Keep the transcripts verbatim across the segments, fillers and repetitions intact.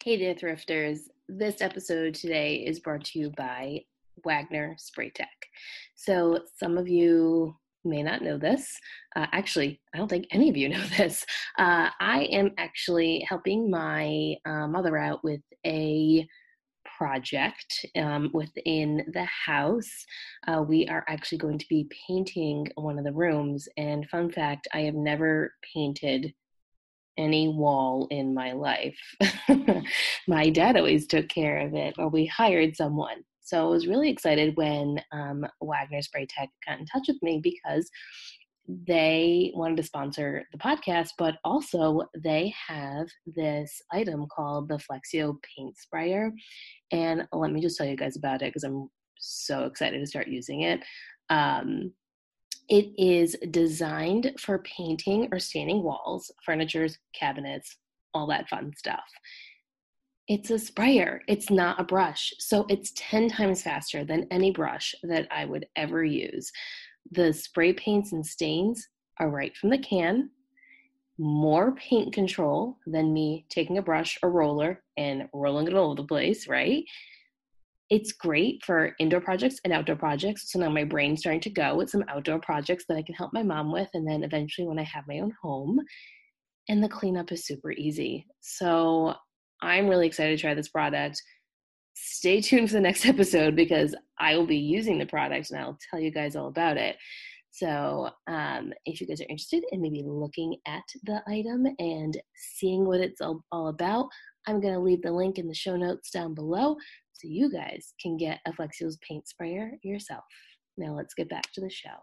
Hey there, thrifters. This episode today is brought to you by Wagner Spray Tech. So some of you may not know this. Uh, actually, I don't think any of you know this. Uh, I am actually helping my uh, mother out with a project um, within the house. Uh, we are actually going to be painting one of the rooms. And fun fact, I have never painted any wall in my life. My dad always took care of it, or we hired someone. So I was really excited when um, Wagner Spray Tech got in touch with me because they wanted to sponsor the podcast, but also they have this item called the Flexio Paint Sprayer. And let me just tell you guys about it because I'm so excited to start using it. Um, It is designed for painting or staining walls, furniture, cabinets, all that fun stuff. It's a sprayer. It's not a brush. So it's ten times faster than any brush that I would ever use. The spray paints and stains are right from the can. More paint control than me taking a brush or roller and rolling it all over the place, right? It's great for indoor projects and outdoor projects. So now my brain's starting to go with some outdoor projects that I can help my mom with. And then eventually when I have my own home, and the cleanup is super easy. So I'm really excited to try this product. Stay tuned for the next episode because I will be using the product and I'll tell you guys all about it. So um, if you guys are interested in maybe looking at the item and seeing what it's all, all about, I'm going to leave the link in the show notes down below so you guys can get a Flexio's paint sprayer yourself. Now let's get back to the show.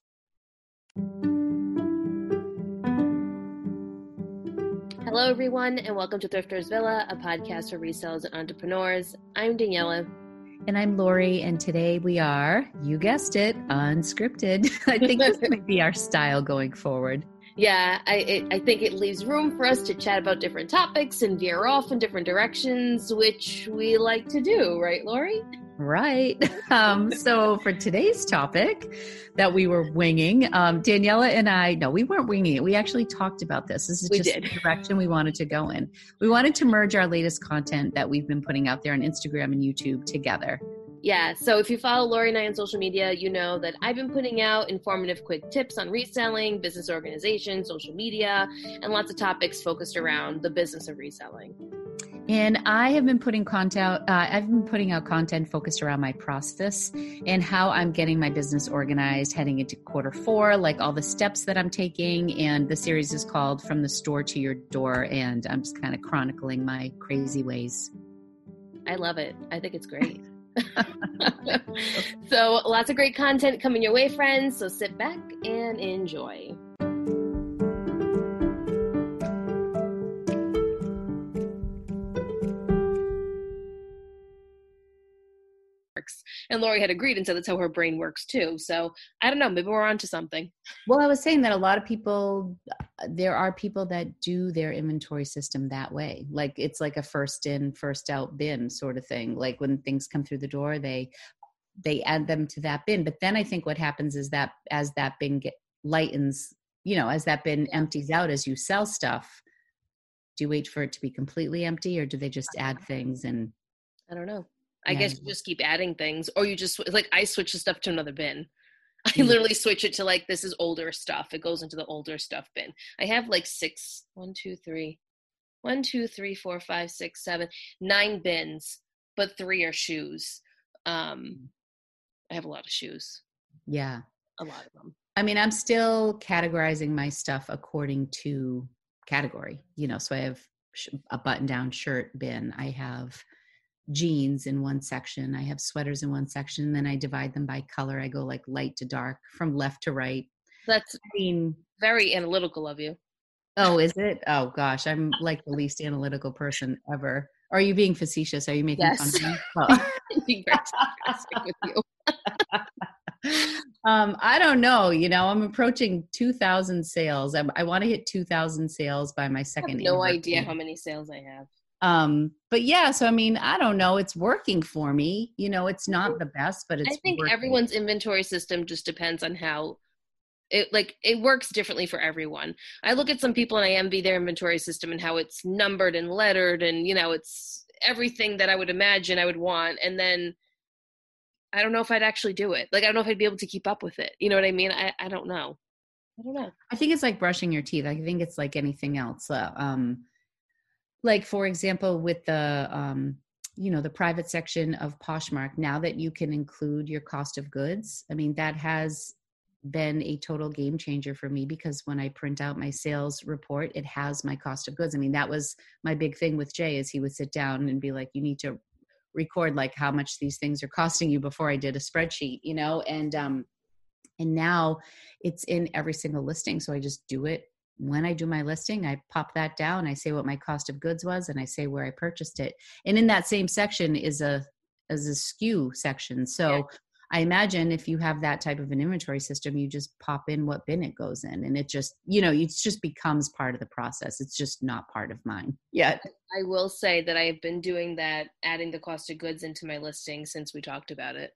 Hello everyone and welcome to Thrifters Villa, a podcast for resellers and entrepreneurs. I'm Daniela. And I'm Lori, and today we are, you guessed it, unscripted. I think this might be our style going forward. Yeah, I it, I think it leaves room for us to chat about different topics and veer off in different directions, which we like to do, right, Lori? Right. Um, so for today's topic that we were winging, um, Daniela and I, no, we weren't winging it. We actually talked about this. This is We just did. the direction we wanted to go in. We wanted to merge our latest content that we've been putting out there on Instagram and YouTube together. Yeah, so if you follow Lori and I on social media, you know that I've been putting out informative quick tips on reselling, business organization, social media, and lots of topics focused around the business of reselling. And I have been putting content, uh, I've been putting out content focused around my process and how I'm getting my business organized heading into quarter four, like all the steps that I'm taking. And the series is called From the Store to Your Door. And I'm just kind of chronicling my crazy ways. I love it. I think it's great. So lots of great content coming your way, friends. So sit back and enjoy. And Lori had agreed and said that's how her brain works too. So I don't know, maybe we're onto something. Well, I was saying that a lot of people, there are people that do their inventory system that way. Like it's like a first in, first out bin sort of thing. Like when things come through the door, they they add them to that bin. But then I think what happens is that as that bin get lightens, you know, as that bin empties out, as you sell stuff, do you wait for it to be completely empty or do they just add things? And I don't know. I yeah. guess you just keep adding things, or you just like I switch the stuff to another bin. I Mm. literally switch it to like this is older stuff. It goes into the older stuff bin. I have like six, one, two, three, one, two, three, four, five, six, seven, nine bins, but three are shoes. Um, I have a lot of shoes. Yeah, a lot of them. I mean, I'm still categorizing my stuff according to category. You know, so I have a button-down shirt bin. I have jeans in one section. I have sweaters in one section. And then I divide them by color. I go like light to dark from left to right. That's I mean, very analytical of you. Oh, is it? Oh gosh, I'm like the least analytical person ever. Are you being facetious? Are you making Yes. fun of me? Oh. Being very sarcastic with you. um, I don't know. You know, I'm approaching two thousand sales. I'm, I want to hit two thousand sales by my second. I have no idea how many sales I have. Um, but yeah, so I mean, I don't know. It's working for me. You know, it's not the best, but it's I think working. Everyone's inventory system just depends on how It like it works differently for everyone. I look at some people and I envy their inventory system and how it's numbered and lettered and, you know, it's everything that I would imagine I would want. And then I don't know if I'd actually do it. Like, I don't know if I'd be able to keep up with it. You know what I mean? I, I don't know. I don't know. I think it's like brushing your teeth. I think it's like anything else. Uh, um, like, for example, with the, um, you know, the private section of Poshmark, now that you can include your cost of goods, I mean, that has been a total game changer for me, because when I print out my sales report, it has my cost of goods. I mean, that was my big thing with Jay, is he would sit down and be like, you need to record like how much these things are costing you before I did a spreadsheet, you know, and, um, and now it's in every single listing. So I just do it when I do my listing. I pop that down. I say what my cost of goods was, and I say where I purchased it. And in that same section is a, is a S K U section. So yeah. I imagine if you have that type of an inventory system, you just pop in what bin it goes in, and it just, you know, it just becomes part of the process. It's just not part of mine yet. I will say that I have been doing that, adding the cost of goods into my listing since we talked about it.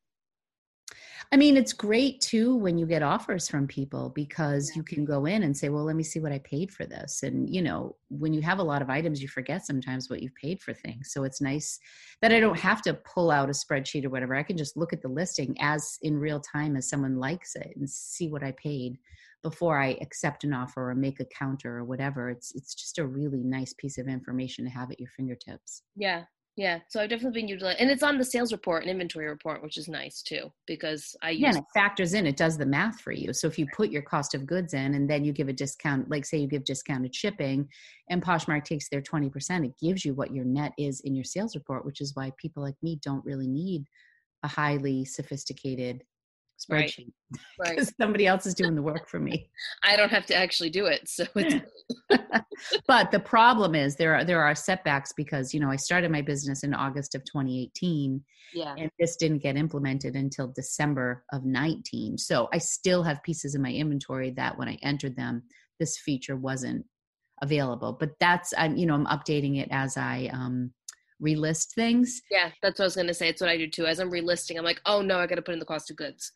I mean, it's great too when you get offers from people, because yeah. you can go in and say, well, let me see what I paid for this. And, you know, when you have a lot of items, you forget sometimes what you've paid for things. So it's nice that I don't have to pull out a spreadsheet or whatever. I can just look at the listing as in real time as someone likes it and see what I paid before I accept an offer or make a counter or whatever. It's, it's just a really nice piece of information to have at your fingertips. Yeah. Yeah, so I've definitely been utilizing, and it's on the sales report and inventory report, which is nice too, because I use. Yeah, and it factors in, it does the math for you. So if you put your cost of goods in and then you give a discount, like say you give discounted shipping and Poshmark takes their twenty percent, it gives you what your net is in your sales report, which is why people like me don't really need a highly sophisticated spreadsheet, right? Because right. somebody else is doing the work for me. I don't have to actually do it. So it's But the problem is there are, there are setbacks, because, you know, I started my business in August of twenty eighteen, yeah, and this didn't get implemented until December of nineteen. So I still have pieces in my inventory that when I entered them, this feature wasn't available, but that's, I'm, you know, I'm updating it as I, um, relist things. Yeah, that's what I was going to say. It's what I do too. As I'm relisting, I'm like, oh no, I got to put in the cost of goods.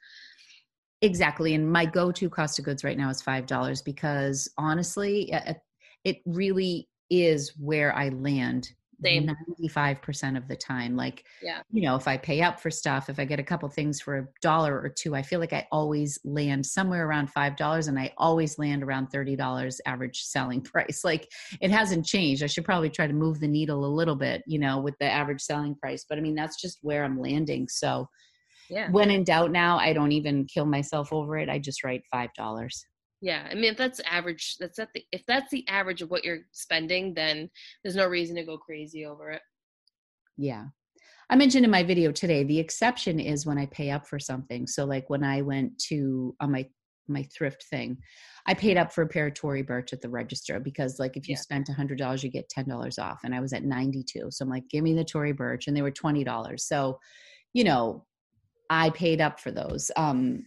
Exactly. And my go-to cost of goods right now is five dollars, because honestly, it really is where I land Same. ninety-five percent of the time. Like, yeah. you know, if I pay up for stuff, if I get a couple things for a dollar or two, I feel like I always land somewhere around five dollars, and I always land around thirty dollars average selling price. Like, it hasn't changed. I should probably try to move the needle a little bit, you know, with the average selling price, but I mean, that's just where I'm landing. So yeah, when in doubt now, I don't even kill myself over it. I just write five dollars. Yeah. I mean, if that's average, that's at the, if that's the average of what you're spending, then there's no reason to go crazy over it. Yeah. I mentioned in my video today, the exception is when I pay up for something. So like when I went to on my, my thrift thing, I paid up for a pair of Tory Burch at the register, because like if you yeah. spent a hundred dollars, you get ten dollars off. And I was at ninety-two. So I'm like, give me the Tory Burch, and they were twenty dollars. So, you know, I paid up for those. Um,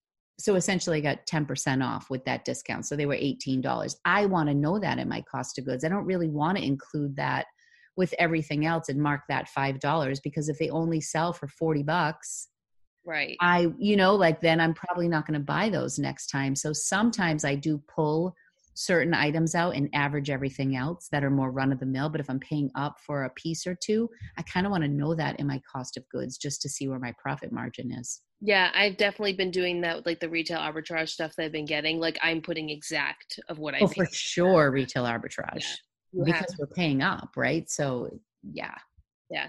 So essentially I got ten percent off with that discount. So they were eighteen dollars. I want to know that in my cost of goods. I don't really want to include that with everything else and mark that five dollars, because if they only sell for forty bucks, right. I, you know, like then I'm probably not going to buy those next time. So sometimes I do pull certain items out and average everything else that are more run of the mill. But if I'm paying up for a piece or two, I kind of want to know that in my cost of goods, just to see where my profit margin is. Yeah, I've definitely been doing that with like the retail arbitrage stuff that I've been getting. Like I'm putting exact of what I Oh, paid. for sure, retail arbitrage. Yeah, because we're paying up, right? So yeah. Yeah.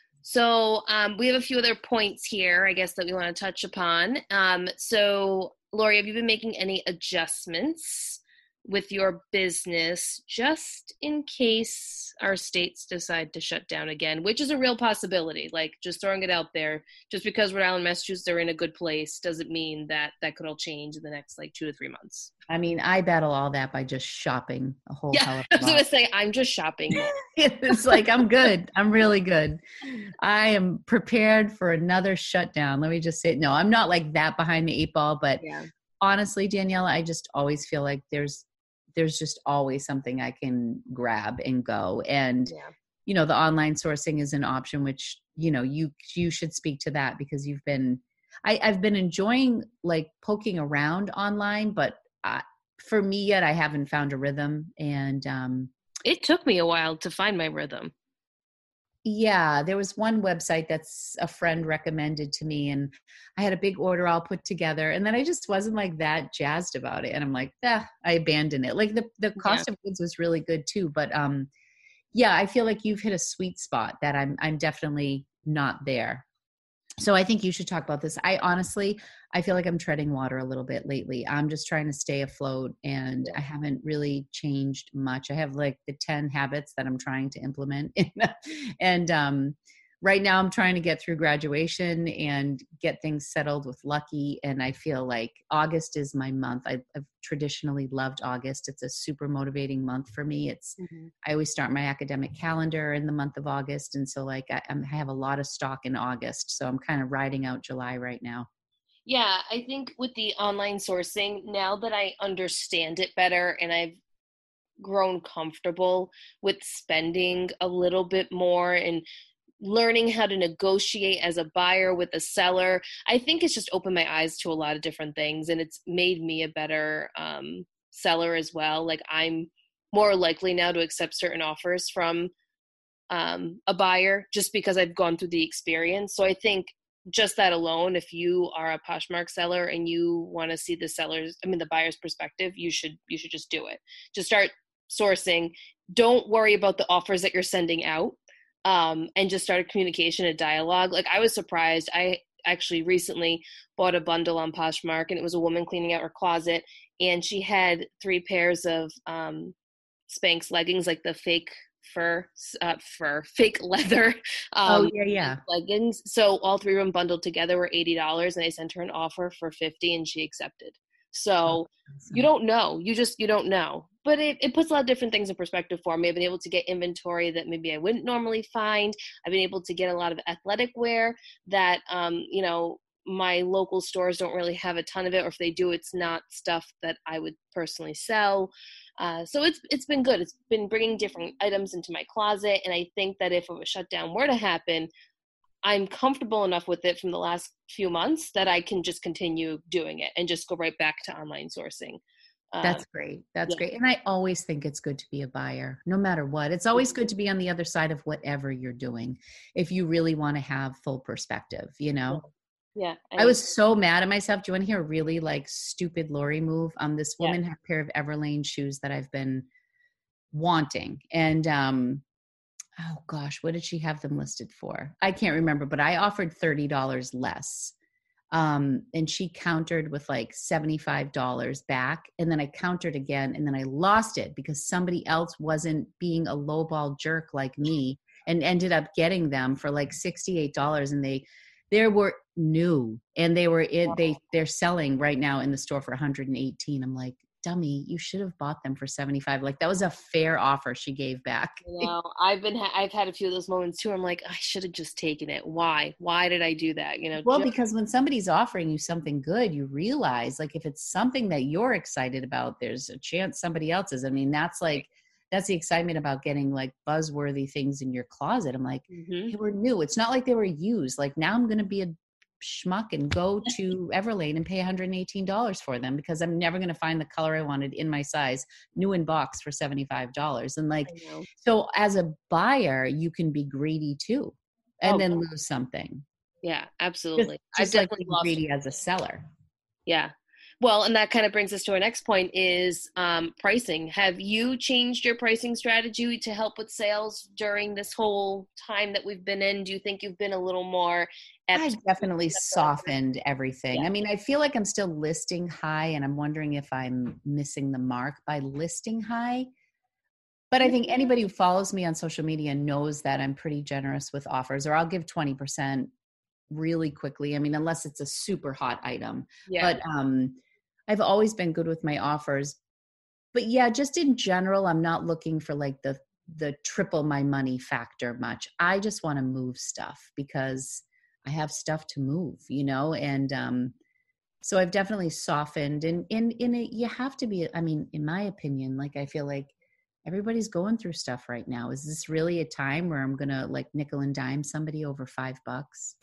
So um, we have a few other points here, I guess, that we want to touch upon. Um, so Lori, have you been making any adjustments with your business just in case our states decide to shut down again, which is a real possibility? Like, just throwing it out there, just because Rhode Island, Massachusetts are in a good place doesn't mean that that could all change in the next like two to three months. I mean, I battle all that by just shopping a whole yeah, hell of a lot. I was going to say, I'm just shopping. It's like, I'm good. I'm really good. I am prepared for another shutdown. Let me just say, no, I'm not like that behind the eight ball, but yeah. honestly, Daniela, I just always feel like there's there's just always something I can grab and go. And, yeah. you know, the online sourcing is an option, which, you know, you, you should speak to that because you've been, I, I've been enjoying like poking around online, but uh, for me yet, I haven't found a rhythm. And um, It took me a while to find my rhythm. yeah, there was one website that's a friend recommended to me, and I had a big order all put together, and then I just wasn't like that jazzed about it. And I'm like, ah, I abandoned it. Like the, the Yeah. cost of goods was really good too. But um, yeah, I feel like you've hit a sweet spot that I'm, I'm definitely not there. So I think you should talk about this. I honestly, I feel like I'm treading water a little bit lately. I'm just trying to stay afloat, and I haven't really changed much. I have like the ten habits that I'm trying to implement. and um, right now I'm trying to get through graduation and get things settled with Lucky. And I feel like August is my month. I, I've traditionally loved August. It's a super motivating month for me. It's, Mm-hmm. I always start my academic calendar in the month of August. And so like I, I'm, I have a lot of stock in August. So I'm kind of riding out July right now. Yeah, I think with the online sourcing, now that I understand it better and I've grown comfortable with spending a little bit more and learning how to negotiate as a buyer with a seller, I think it's just opened my eyes to a lot of different things, and it's made me a better um, seller as well. Like I'm more likely now to accept certain offers from um, a buyer just because I've gone through the experience. So I think just that alone, if you are a Poshmark seller and you want to see the seller's, I mean, the buyer's perspective, you should, you should just do it. Just start sourcing. Don't worry about the offers that you're sending out, um, and just start a communication, a dialogue. Like I was surprised. I actually recently bought a bundle on Poshmark, and it was a woman cleaning out her closet, and she had three pairs of um, Spanx leggings, like the fake fur, uh, fur, fake leather Oh um, yeah, yeah. leggings. So all three of them bundled together were eighty dollars, and I sent her an offer for fifty dollars, and she accepted. So you don't know. You just, you don't know. But it, it puts a lot of different things in perspective for me. I've been able to get inventory that maybe I wouldn't normally find. I've been able to get a lot of athletic wear that, um, you know, my local stores don't really have a ton of it, or if they do, it's not stuff that I would personally sell. Uh, so it's it's been good. It's been bringing different items into my closet, and I think that if a shutdown were to happen, I'm comfortable enough with it from the last few months that I can just continue doing it and just go right back to online sourcing. Um, That's great. That's yeah. great. And I always think it's good to be a buyer, no matter what. It's always good to be on the other side of whatever you're doing if you really want to have full perspective, you know? Yeah. I was so mad at myself. Do you want to hear a really like stupid Lori move? Um, this Yeah. woman had a pair of Everlane shoes that I've been wanting. And um, oh gosh, what did she have them listed for? I can't remember, but I offered thirty dollars less. Um, and she countered with like seventy-five dollars back. And then I countered again, and then I lost it because somebody else wasn't being a lowball jerk like me, and ended up getting them for like sixty-eight dollars. And they, they were new, and they were in, they, they're selling right now in the store for one hundred eighteen. I'm like, dummy, you should have bought them for seventy-five. Like that was a fair offer she gave back. You know, I've been, ha- I've had a few of those moments too. I'm like, I should have just taken it. Why? Why did I do that? You know, Well, just- because when somebody's offering you something good, you realize like if it's something that you're excited about, there's a chance somebody else is. I mean, that's like, that's the excitement about getting like buzzworthy things in your closet. I'm like, mm-hmm. they were new. It's not like they were used. Like now I'm going to be a schmuck and go to Everlane and pay one hundred eighteen dollars for them because I'm never going to find the color I wanted in my size, new in box for seventy-five dollars. And like, so as a buyer, you can be greedy too, and oh, then lose something. Yeah, absolutely. Just, just I've like definitely being lost greedy as a seller. Yeah. Well, and that kind of brings us to our next point is um, pricing. Have you changed your pricing strategy to help with sales during this whole time that we've been in? Do you think you've been a little more? I've definitely softened everything. Yeah. I mean, I feel like I'm still listing high, and I'm wondering if I'm missing the mark by listing high. But I think anybody who follows me on social media knows that I'm pretty generous with offers, or I'll give twenty percent really quickly. I mean, unless it's a super hot item. Yeah. But um, I've always been good with my offers. But yeah, just in general, I'm not looking for like the the triple my money factor much. I just want to move stuff because I have stuff to move, you know, and um, so I've definitely softened. And in in it, you have to be. I mean, in my opinion, like I feel like everybody's going through stuff right now. Is this really a time where I'm gonna like nickel and dime somebody over five bucks?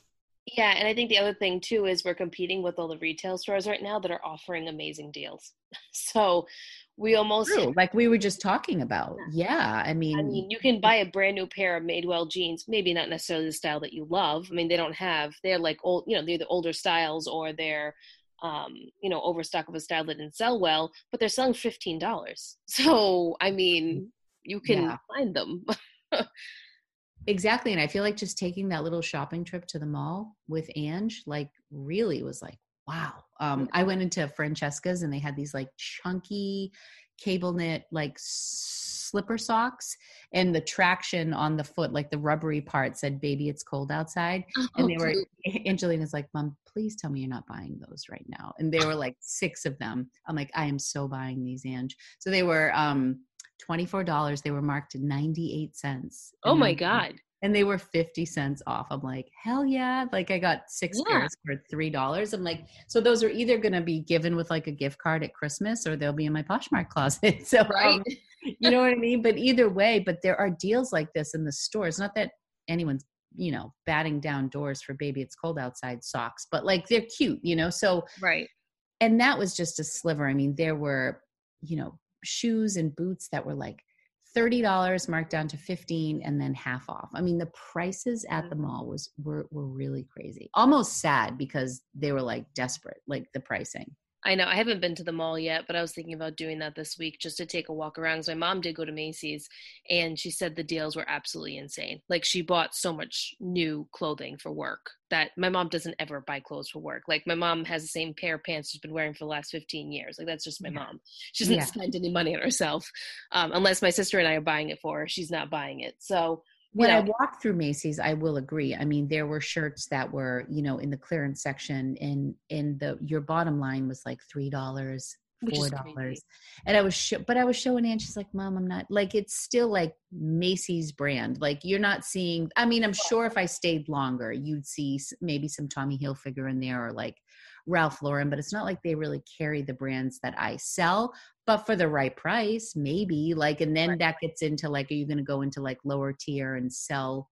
Yeah, and I think the other thing too is we're competing with all the retail stores right now that are offering amazing deals. So we almost True. Like we were just talking about. Yeah. I I mean, mean, you can buy a brand new pair of Madewell jeans, maybe not necessarily the style that you love. I mean, they don't have, they're like old, you know, they're the older styles or they're, um, you know, overstock of a style that didn't sell well, but they're selling fifteen dollars. So, I mean, you can yeah. find them. Exactly. And I feel like just taking that little shopping trip to the mall with Ange, like really was like, wow. Um, I went into Francesca's and they had these like chunky cable knit, like slipper socks, and the traction on the foot, like the rubbery part said, baby, it's cold outside. And Oh, they were, Angelina's like, Mom, please tell me you're not buying those right now. And there were like six of them. I'm like, I am so buying these, Ange. So they were, um, twenty-four dollars. They were marked ninety-eight cents. oh And my I'm, God. and they were fifty cents off. I'm like, hell yeah. Like I got six Yeah, pairs for three dollars. I'm like, so those are either going to be given with like a gift card at Christmas or they'll be in my Poshmark closet. So, right. um, you know what I mean? But either way, but there are deals like this in the stores. Not that anyone's, you know, batting down doors for baby, it's cold outside socks, but like they're cute, you know? So, Right. and that was just a sliver. I mean, there were, you know, shoes and boots that were like thirty dollars marked down to fifteen and then half off. I mean, the prices at the mall was were were really crazy. Almost sad because they were like desperate, like the pricing. I know I haven't been to the mall yet, but I was thinking about doing that this week just to take a walk around. Because my mom did go to Macy's, and she said the deals were absolutely insane. Like she bought so much new clothing for work that my mom doesn't ever buy clothes for work. Like my mom has the same pair of pants she's been wearing for the last fifteen years. Like that's just my Yeah. mom. She doesn't Yeah. spend any money on herself um, unless my sister and I are buying it for her. She's not buying it. So you When I know, walked through Macy's, I will agree. I mean, there were shirts that were, you know, in the clearance section, and in the your bottom line was like three dollars, which four is crazy. dollars, and I was, sh- but I was showing Ann. She's like, "Mom, I'm not like it's still like Macy's brand. Like you're not seeing. I mean, I'm sure if I stayed longer, you'd see s- maybe some Tommy Hilfiger in there or like Ralph Lauren, but it's not like they really carry the brands that I sell." But for the right price, maybe like, and then Right. that gets into like, are you going to go into like lower tier and sell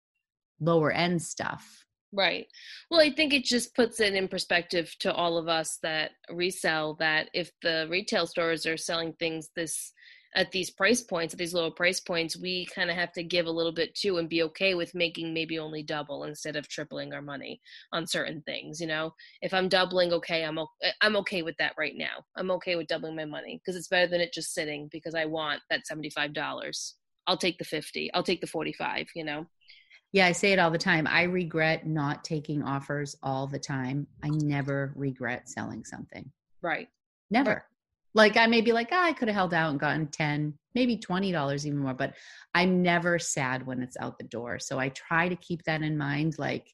lower end stuff? Right. Well, I think it just puts it in perspective to all of us that resell that if the retail stores are selling things this at these price points, at these lower price points, we kind of have to give a little bit too and be okay with making maybe only double instead of tripling our money on certain things, you know? If I'm doubling, okay, I'm okay, I'm okay with that right now. I'm okay with doubling my money because it's better than it just sitting because I want that seventy-five dollars. I'll take the fifty. I'll take the forty-five, you know? Yeah, I say it all the time. I regret not taking offers all the time. I never regret selling something. Right. Never. Right. Like I may be like, oh, I could have held out and gotten ten, maybe twenty dollars even more, but I'm never sad when it's out the door. So I try to keep that in mind. Like,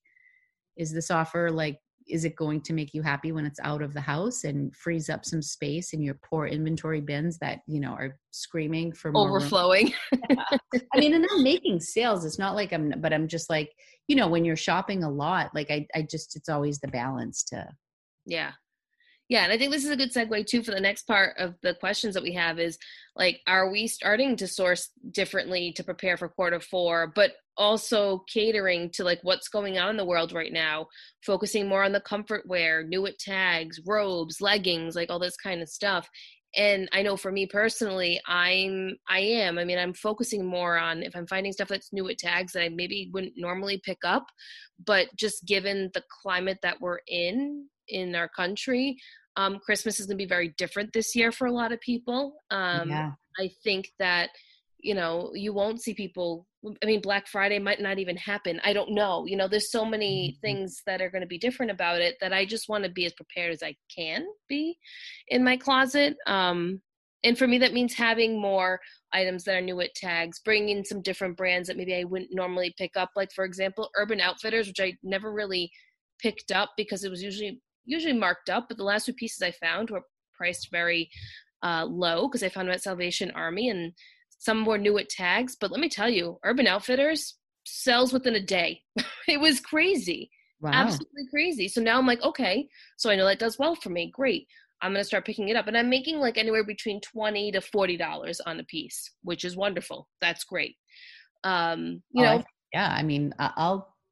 is this offer like, is it going to make you happy when it's out of the house and frees up some space in your poor inventory bins that, you know, are screaming for more room? Overflowing. I mean, and I'm making sales. It's not like I'm, but I'm just like, you know, when you're shopping a lot, like I, I just, it's always the balance to. Yeah. Yeah, and I think this is a good segue too for the next part of the questions that we have is like, are we starting to source differently to prepare for quarter four, but also catering to like what's going on in the world right now, focusing more on the comfort wear, new at tags, robes, leggings, like all this kind of stuff. And I know for me personally, I'm, I am, I mean, I'm focusing more on if I'm finding stuff that's new at tags that I maybe wouldn't normally pick up, but just given the climate that we're in, in our country, um, Christmas is going to be very different this year for a lot of people. Um, Yeah. I think that, you know, you won't see people, I mean, Black Friday might not even happen. I don't know. You know, there's so many Mhm. things that are going to be different about it that I just want to be as prepared as I can be in my closet. Um, and for me, that means having more items that are new at tags, bringing in some different brands that maybe I wouldn't normally pick up. Like, for example, Urban Outfitters, which I never really picked up because it was usually usually marked up, but the last two pieces I found were priced very uh, low because I found them at Salvation Army, and some were new at tags. But let me tell you, Urban Outfitters sells within a day. It was crazy, Wow. absolutely crazy. So now I'm like, okay, so I know that does well for me. Great. I'm going to start picking it up. And I'm making like anywhere between twenty to forty dollars on a piece, which is wonderful. That's great. Um, you Oh, know, I, yeah. I mean, I- I'll,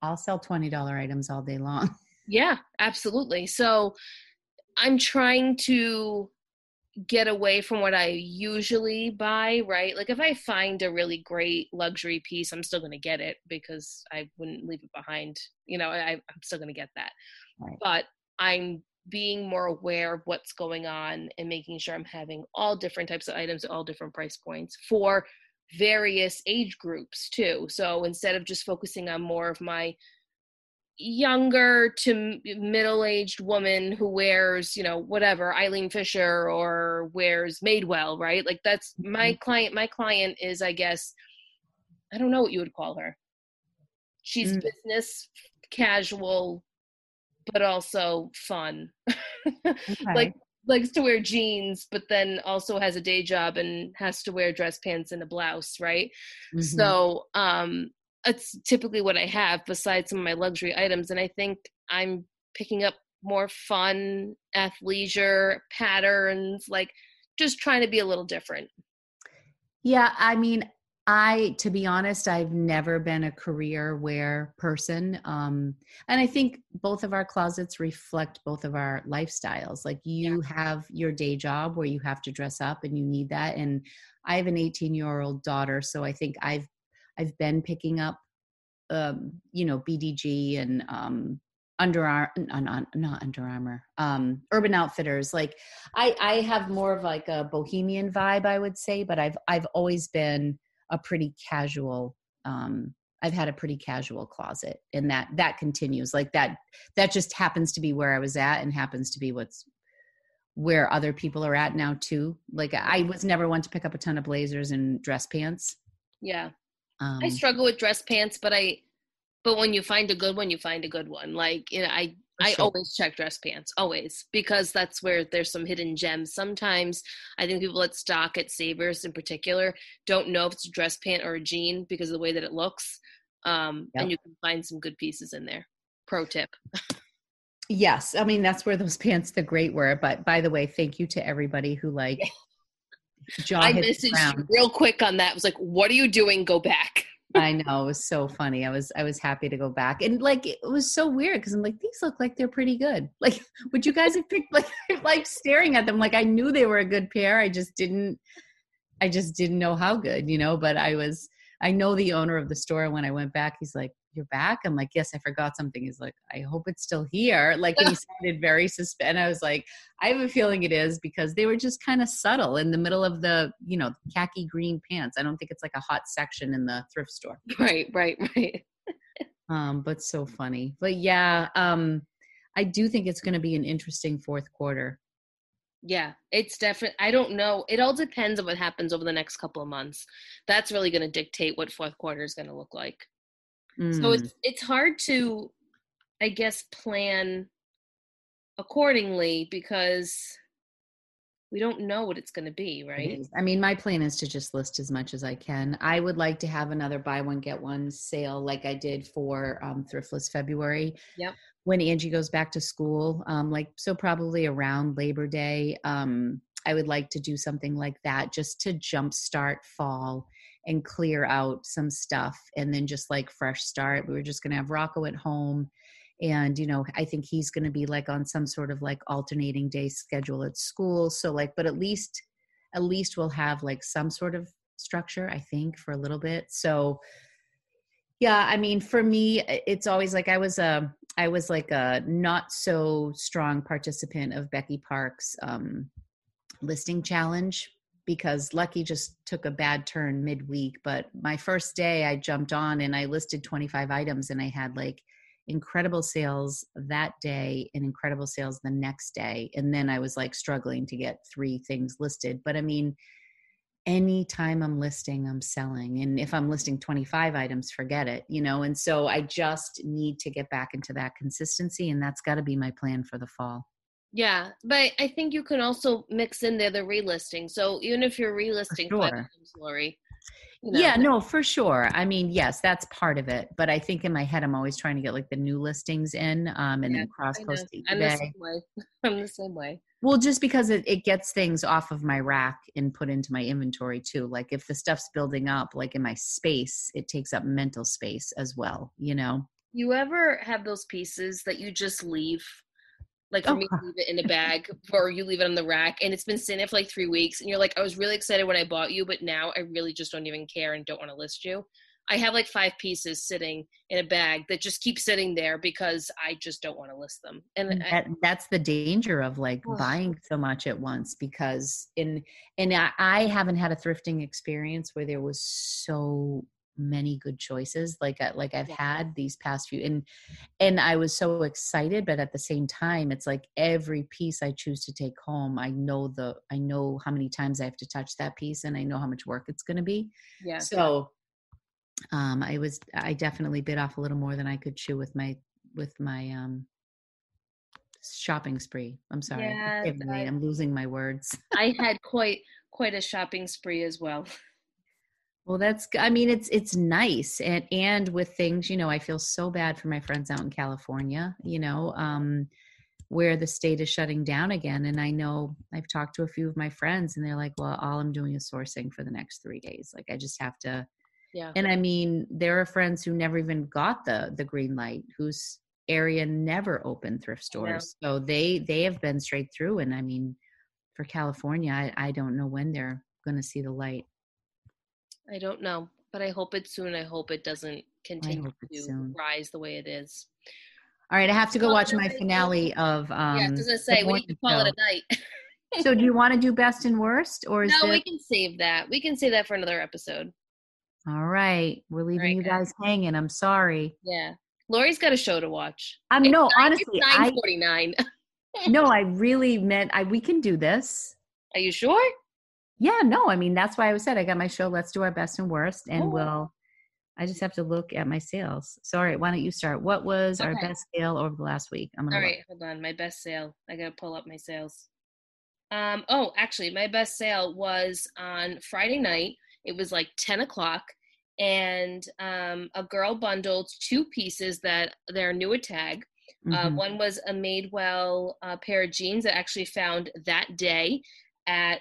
I'll sell twenty dollars items all day long. Yeah, absolutely. So I'm trying to get away from what I usually buy, right? Like if I find a really great luxury piece, I'm still going to get it because I wouldn't leave it behind. You know, I, I'm still going to get that. Right. But I'm being more aware of what's going on and making sure I'm having all different types of items at all different price points for various age groups too. So instead of just focusing on more of my younger to middle-aged woman who wears, you know, whatever, Eileen Fisher or wears Madewell, right? Like that's my Mm-hmm. client. My client is, I guess, I don't know what you would call her. She's Mm. business casual, but also fun. Okay. Like likes to wear jeans, but then also has a day job and has to wear dress pants and a blouse, right? Mm-hmm. So um it's typically what I have besides some of my luxury items. And I think I'm picking up more fun, athleisure patterns, like just trying to be a little different. Yeah, I mean, I, to be honest, I've never been a career wear person. Um, and I think both of our closets reflect both of our lifestyles. Like you Yeah. have your day job where you have to dress up and you need that. And I have an eighteen year old daughter. So I think I've, I've been picking up, um, you know, B D G and, um, Under Armour, not, not Under Armour, um, Urban Outfitters. Like I, I have more of like a bohemian vibe, I would say, but I've, I've always been a pretty casual, um, I've had a pretty casual closet, and that, that continues like that. That just happens to be where I was at and happens to be what's where other people are at now too. Like I was never one to pick up a ton of blazers and dress pants. Yeah. Um, I struggle with dress pants, but I, but when you find a good one, you find a good one. Like, you know, I, I sure. always check dress pants, always, because that's where there's some hidden gems. Sometimes I think people that stock at Savers in particular don't know if it's a dress pant or a jean because of the way that it looks. Um, Yep. And you can find some good pieces in there. Pro tip. Yes. I mean, that's where those pants, the great were. But by the way, thank you to everybody who like jaw I hit the messaged you ground. real quick on that. I was like, what are you doing? Go back. I know, it was so funny. I was I was happy to go back. And like it was so weird because I'm like, these look like they're pretty good. Like, would you guys have picked like like staring at them? Like I knew they were a good pair. I just didn't I just didn't know how good, you know, but I was I know the owner of the store, and when I went back, he's like, "You're back?" I'm like, "Yes, I forgot something." He's like, "I hope it's still here." Like, and he sounded very suspicious. And I was like, I have a feeling it is because they were just kind of subtle in the middle of the, you know, khaki green pants. I don't think it's like a hot section in the thrift store. Right, right, right. Um, but so funny. But yeah, um, I do think it's going to be an interesting fourth quarter. Yeah, it's definitely, I don't know. It all depends on what happens over the next couple of months. That's really going to dictate what fourth quarter is going to look like. Mm. So it's it's hard to, I guess, plan accordingly because we don't know what it's going to be, right? I mean, my plan is to just list as much as I can. I would like to have another buy one, get one sale like I did for um, Thriftless February. Yep. When Angie goes back to school, um, like, so probably around Labor Day, um, I would like to do something like that just to jumpstart fall and clear out some stuff and then just like fresh start. We were just going to have Rocco at home. And, you know, I think he's going to be like on some sort of like alternating day schedule at school. So like, but at least, at least we'll have like some sort of structure, I think, for a little bit. So yeah, I mean, for me, it's always like I was a, I was like a not so strong participant of Becky Park's um, listing challenge because Lucky just took a bad turn midweek. But my first day I jumped on and I listed twenty-five items and I had like incredible sales that day and incredible sales the next day. And then I was like struggling to get three things listed. But I mean, anytime I'm listing, I'm selling. And if I'm listing twenty-five items, forget it, you know? And so I just need to get back into that consistency. And that's got to be my plan for the fall. Yeah. But I think you can also mix in there the relisting. So even if you're relisting Sure. five items, Lori, you know. Yeah, no, for sure. I mean, yes, that's part of it. But I think in my head, I'm always trying to get like the new listings in um, and Yeah, then cross I know. post to I'm the eBay. same way. I'm the same way. Well, just because it, it gets things off of my rack and put into my inventory too. Like if the stuff's building up, like in my space, it takes up mental space as well, you know? You ever have those pieces that you just leave? Like for Oh, me, leave it in a bag or you leave it on the rack and it's been sitting there for like three weeks and you're like, I was really excited when I bought you, but now I really just don't even care and don't want to list you. I have like five pieces sitting in a bag that just keep sitting there because I just don't want to list them. And I, that, that's the danger of like ugh, buying so much at once, because in, and I, I haven't had a thrifting experience where there was so many good choices like I, like I've yeah, had these past few, and and I was so excited, but at the same time it's like every piece I choose to take home, I know the I know how many times I have to touch that piece and I know how much work it's going to be. yeah. So um I was I definitely bit off a little more than I could chew with my with my um shopping spree. I'm sorry. Yeah, Forgive me. I, I'm losing my words. I had quite quite a shopping spree as well. Well, that's, I mean, it's, it's nice. And, and with things, you know, I feel so bad for my friends out in California, you know, um, where the state is shutting down again. And I know I've talked to a few of my friends and they're like, well, all I'm doing is sourcing for the next three days. Like I just have to, Yeah. and I mean, there are friends who never even got the, the green light, whose area never opened thrift stores. So they, they have been straight through. And I mean, for California, I, I don't know when they're going to see the light. I don't know, but I hope it's soon. I hope it doesn't I continue hope it's to soon. rise the way it is. All right, I have to go Well, watch no, my I- finale of Yeah, I um was gonna the say we need to morning call it show. a night. So do you want to do best and worst, or is No, this we can save that. We can save that for another episode. all right? We're All leaving right, you guys. guys hanging. I'm sorry. Yeah, Lori's got a show to watch. Um, It's no, nine. It's honestly, nine I forty-nine. no, I really meant I we can do this. Are you sure? Yeah, no, I mean that's why I said I got my show. Let's do our best and worst, and Oh, we'll. I just have to look at my sales. Sorry, why don't you start? What was our okay. best sale over the last week? I'm All gonna look. right, hold on. My best sale. I gotta pull up my sales. Um. Oh, actually, my best sale was on Friday night. It was like ten o'clock, and um, a girl bundled two pieces that they're new at tag. Uh, Mm-hmm. one was a Madewell uh, pair of jeans that I actually found that day at,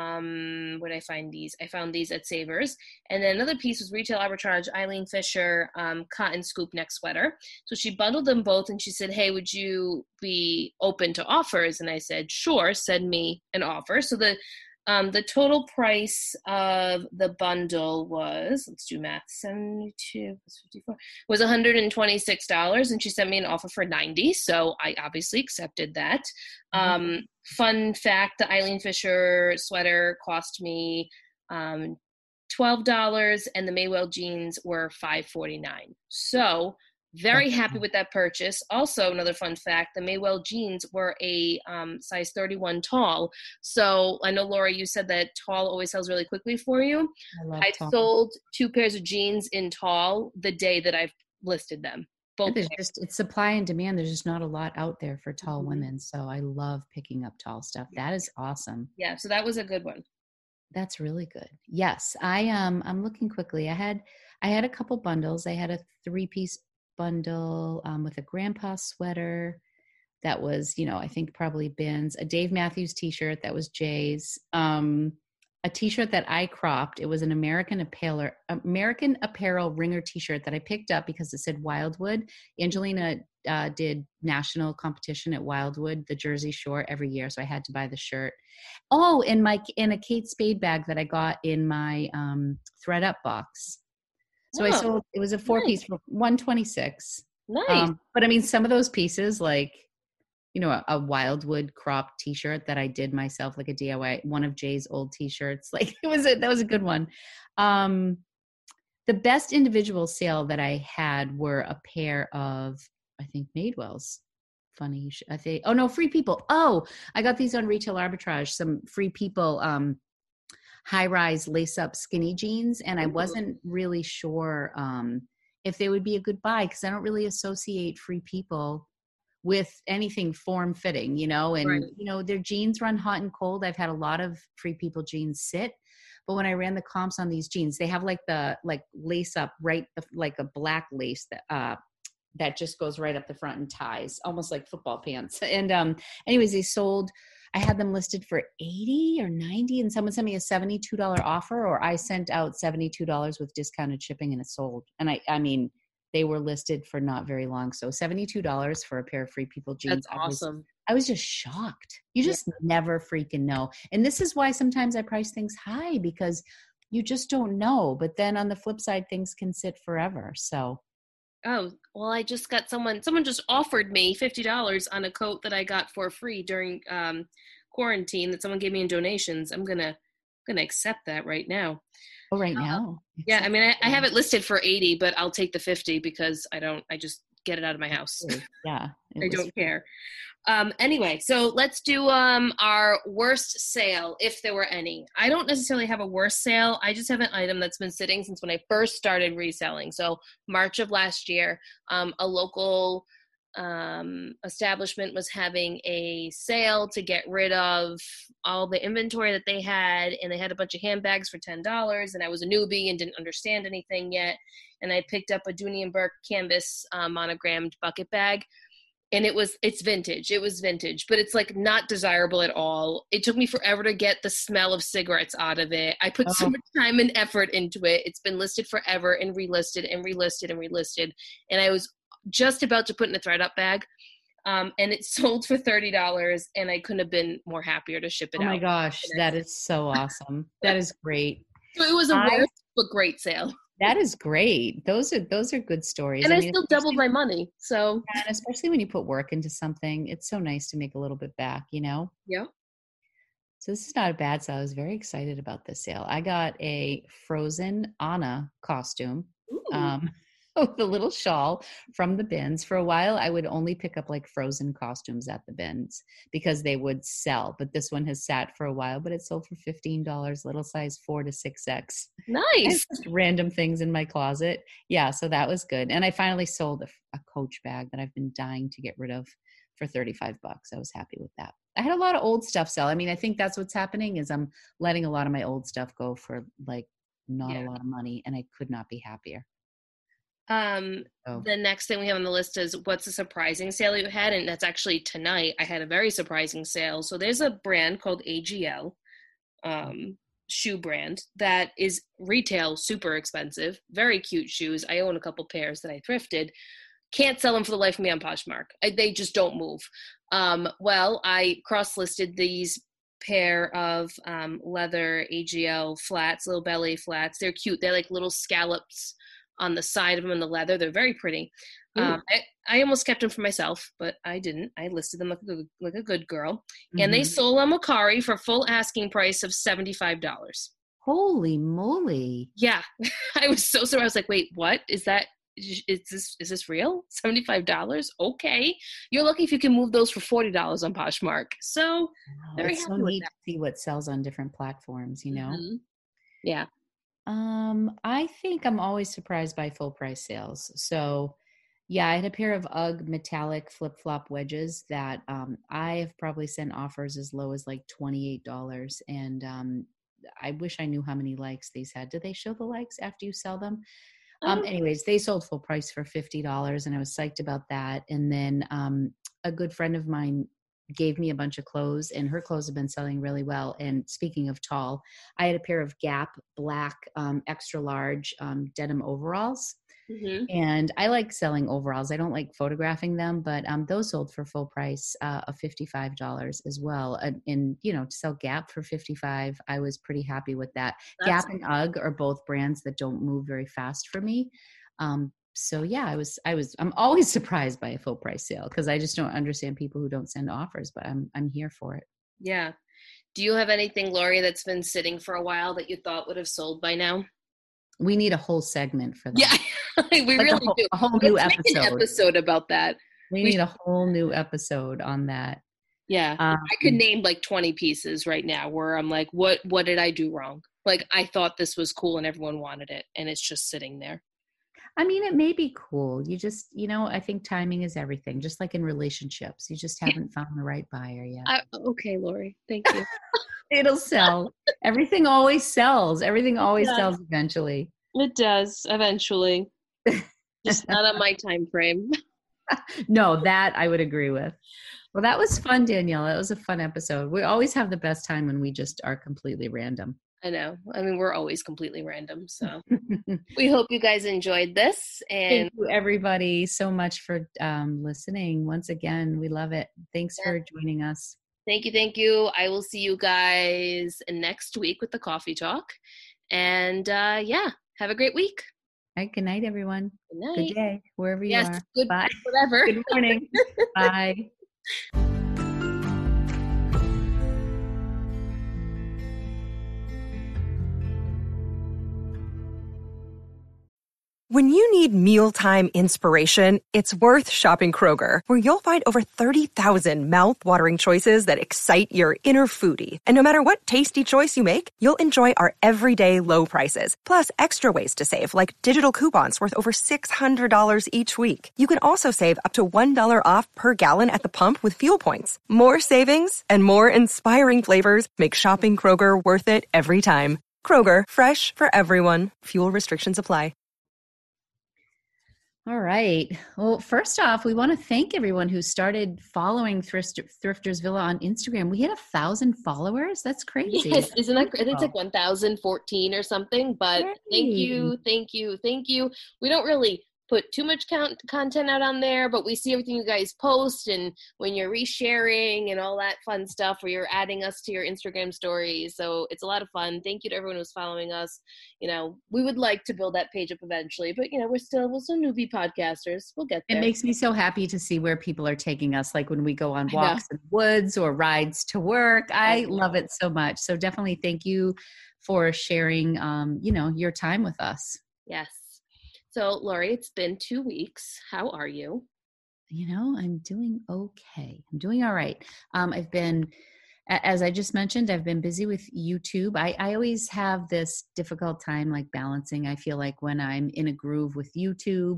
um, where did I find these? I found these at Savers. And then another piece was Retail Arbitrage Eileen Fisher um, cotton scoop neck sweater. So she bundled them both and she said, hey, would you be open to offers? And I said, sure, send me an offer. So the Um, the total price of the bundle was, let's do math, seventy-two plus fifty-four, was one hundred twenty-six dollars, and she sent me an offer for ninety dollars, so I obviously accepted that. Um, fun fact, the Eileen Fisher sweater cost me um, twelve dollars, and the Madewell jeans were five forty-nine. So very That's happy with that purchase. Also, another fun fact, the Madewell jeans were a um, size thirty-one tall. So I know, Laura, you said that tall always sells really quickly for you. I love I tall. sold two pairs of jeans in tall the day that I've listed them. Both There's pairs. just it's supply and demand. There's just not a lot out there for tall Mhm. women. So I love picking up tall stuff. That is awesome. Yeah, so that was a good one. That's really good. Yes. I um I'm looking quickly. I had I had a couple bundles. I had a three piece bundle um, with a grandpa sweater that was, you know, I think probably Ben's, a Dave Matthews t-shirt that was Jay's, um, a t-shirt that I cropped. It was an American Apparel, American Apparel Ringer t-shirt that I picked up because it said Wildwood. Angelina uh, did national competition at Wildwood, the Jersey Shore, every year, so I had to buy the shirt. Oh, and my in a Kate Spade bag that I got in my um, Thread Up box. So Oh, I sold, it was a four nice. piece for one twenty-six. Nice. Um, but I mean, some of those pieces, like, you know, a, a Wildwood cropped t-shirt that I did myself, like a D I Y, one of Jay's old t-shirts, like it was a, that was a good one. Um, the best individual sale that I had were a pair of, I think Madewell's. Funny, I think, oh no, Free People. Oh, I got these on Retail Arbitrage, some Free People, um, high-rise lace-up skinny jeans, and I wasn't really sure um, if they would be a good buy because I don't really associate Free People with anything form-fitting, you know, and, Right. you know, their jeans run hot and cold. I've had a lot of Free People jeans sit, but when I ran the comps on these jeans, they have like the, like lace up, right, like a black lace that, uh, that just goes right up the front and ties, almost like football pants. And um, anyways, they sold, I had them listed for eighty or ninety, and someone sent me a seventy-two dollars offer, or I sent out seventy-two dollars with discounted shipping and it sold. And I, I mean, they were listed for not very long. So seventy-two dollars for a pair of Free People jeans. That's awesome. I was, I was just shocked. You just yeah. never freaking know. And this is why sometimes I price things high, because you just don't know. But then on the flip side, things can sit forever. So. Oh, well, I just got someone, someone just offered me fifty dollars on a coat that I got for free during um, quarantine that someone gave me in donations. I'm going to, going to accept that right now. Oh, right now. Uh, yeah. I mean, I, I have it listed for eighty, but I'll take the fifty because I don't, I just get it out of my house. Yeah. I don't free. care. Um, anyway, so let's do um, our worst sale, if there were any. I don't necessarily have a worst sale. I just have an item that's been sitting since when I first started reselling. So March of last year, um, a local um, establishment was having a sale to get rid of all the inventory that they had, and they had a bunch of handbags for ten dollars, and I was a newbie and didn't understand anything yet, and I picked up a Dooney and Burke canvas uh, monogrammed bucket bag. And it was, it's vintage. It was vintage, but it's like not desirable at all. It took me forever to get the smell of cigarettes out of it. I put oh. so much time and effort into it. It's been listed forever and relisted and relisted and relisted. And I was just about to put in a ThredUp bag. Um, and it sold for thirty dollars, and I couldn't have been more happier to ship it out. Oh my out. gosh, that is so awesome. That is great. So it was a I, worst but great sale. That is great. Those are those are good stories. And I, I mean, still doubled my money. So and especially when you put work into something, it's so nice to make a little bit back, you know? Yeah. So this is not a bad sale. I was very excited about this sale. I got a Frozen Anna costume. Ooh. Um with a little shawl from the bins. For a while, I would only pick up like Frozen costumes at the bins because they would sell. But this one has sat for a while, but it sold for fifteen dollars, little size four to six X. Nice. Random things in my closet. Yeah, so that was good. And I finally sold a, a Coach bag that I've been dying to get rid of for thirty-five bucks. I was happy with that. I had a lot of old stuff sell. I mean, I think that's what's happening is I'm letting a lot of my old stuff go for like not yeah. a lot of money, and I could not be happier. Um, oh. The next thing we have on the list is what's a surprising sale you had? And that's actually tonight. I had a very surprising sale. So there's a brand called A G L, um, shoe brand that is retail super expensive, very cute shoes. I own a couple pairs that I thrifted. Can't sell them for the life of me on Poshmark. I, they just don't move. Um, well, I cross-listed these pair of um, leather A G L flats, little belly flats. They're cute. They're like little scallops on the side of them in the leather. They're very pretty. Um, I, I almost kept them for myself, but I didn't. I listed them like a good, like a good girl. Mm-hmm. And they sold on Mercari for full asking price of seventy-five dollars. Holy moly. Yeah. I was so sorry. I was like, wait, what? Is that, is this, is this real? seventy-five dollars? Okay. You're lucky if you can move those for forty dollars on Poshmark. So wow, very it's so neat to see what sells on different platforms, you know? Mm-hmm. Yeah. Um, I think I'm always surprised by full price sales. So yeah, I had a pair of UGG metallic flip-flop wedges that um, I have probably sent offers as low as like twenty-eight dollars. And um, I wish I knew how many likes these had. Do they show the likes after you sell them? Um, anyways, they sold full price for fifty dollars, and I was psyched about that. And then um, a good friend of mine gave me a bunch of clothes, and her clothes have been selling really well. And speaking of tall, I had a pair of Gap black um, extra large um, denim overalls. Mm-hmm. And I like selling overalls. I don't like photographing them, but um, those sold for full price uh, of fifty-five dollars as well. And, and, you know, to sell Gap for fifty-five dollars, I was pretty happy with that. That's Gap and UGG are both brands that don't move very fast for me. Um, So yeah, I was, I was, I'm always surprised by a full price sale because I just don't understand people who don't send offers, but I'm, I'm here for it. Yeah. Do you have anything, Lori, that's been sitting for a while that you thought would have sold by now? We need a whole segment for that. Yeah, we like really a whole, do. A whole new Let's episode. Make an episode about that. We, we need should... a whole new episode on that. Yeah. Um, I could name like twenty pieces right now where I'm like, what, what did I do wrong? Like, I thought this was cool and everyone wanted it, and it's just sitting there. I mean, it may be cool. You just, you know, I think timing is everything, just like in relationships. You just haven't found the right buyer yet. Uh, okay, Lori. Thank you. It'll sell. Everything always sells. Everything always yeah. sells eventually. It does, eventually. Just not on my time frame. No, that I would agree with. Well, that was fun, Danielle. That was a fun episode. We always have the best time when we just are completely random. I know. I mean, we're always completely random. So we hope you guys enjoyed this. And thank you everybody so much for um, listening. Once again, we love it. Thanks yeah. for joining us. Thank you. Thank you. I will see you guys next week with the coffee talk. And uh, yeah, have a great week. All right, good night, everyone. Good night. Good day, wherever you yes, are. Good, Bye. Whatever. Good morning. Bye. When you need mealtime inspiration, it's worth shopping Kroger, where you'll find over thirty thousand mouth-watering choices that excite your inner foodie. And no matter what tasty choice you make, you'll enjoy our everyday low prices, plus extra ways to save, like digital coupons worth over six hundred dollars each week. You can also save up to one dollar off per gallon at the pump with fuel points. More savings and more inspiring flavors make shopping Kroger worth it every time. Kroger, fresh for everyone. Fuel restrictions apply. All right. Well, first off, we want to thank everyone who started following Thrift, Thrifters Villa on Instagram. We hit a thousand followers. That's crazy. Yes, isn't that crazy? It's like one thousand fourteen or something, but Yay. thank you, thank you, thank you. We don't really put too much count, content out on there, but we see everything you guys post, and when you're resharing and all that fun stuff, where you're adding us to your Instagram stories. So it's a lot of fun. Thank you to everyone who's following us. You know, we would like to build that page up eventually, but you know, we're still we're still newbie podcasters. We'll get there. It makes me so happy to see where people are taking us, like when we go on walks in the woods or rides to work. I, I love it so much. So definitely thank you for sharing, um, you know, your time with us. Yes. So, Lori, it's been two weeks. How are you? You know, I'm doing okay. I'm doing all right. Um, I've been, as I just mentioned, I've been busy with YouTube. I, I always have this difficult time like balancing. I feel like when I'm in a groove with YouTube,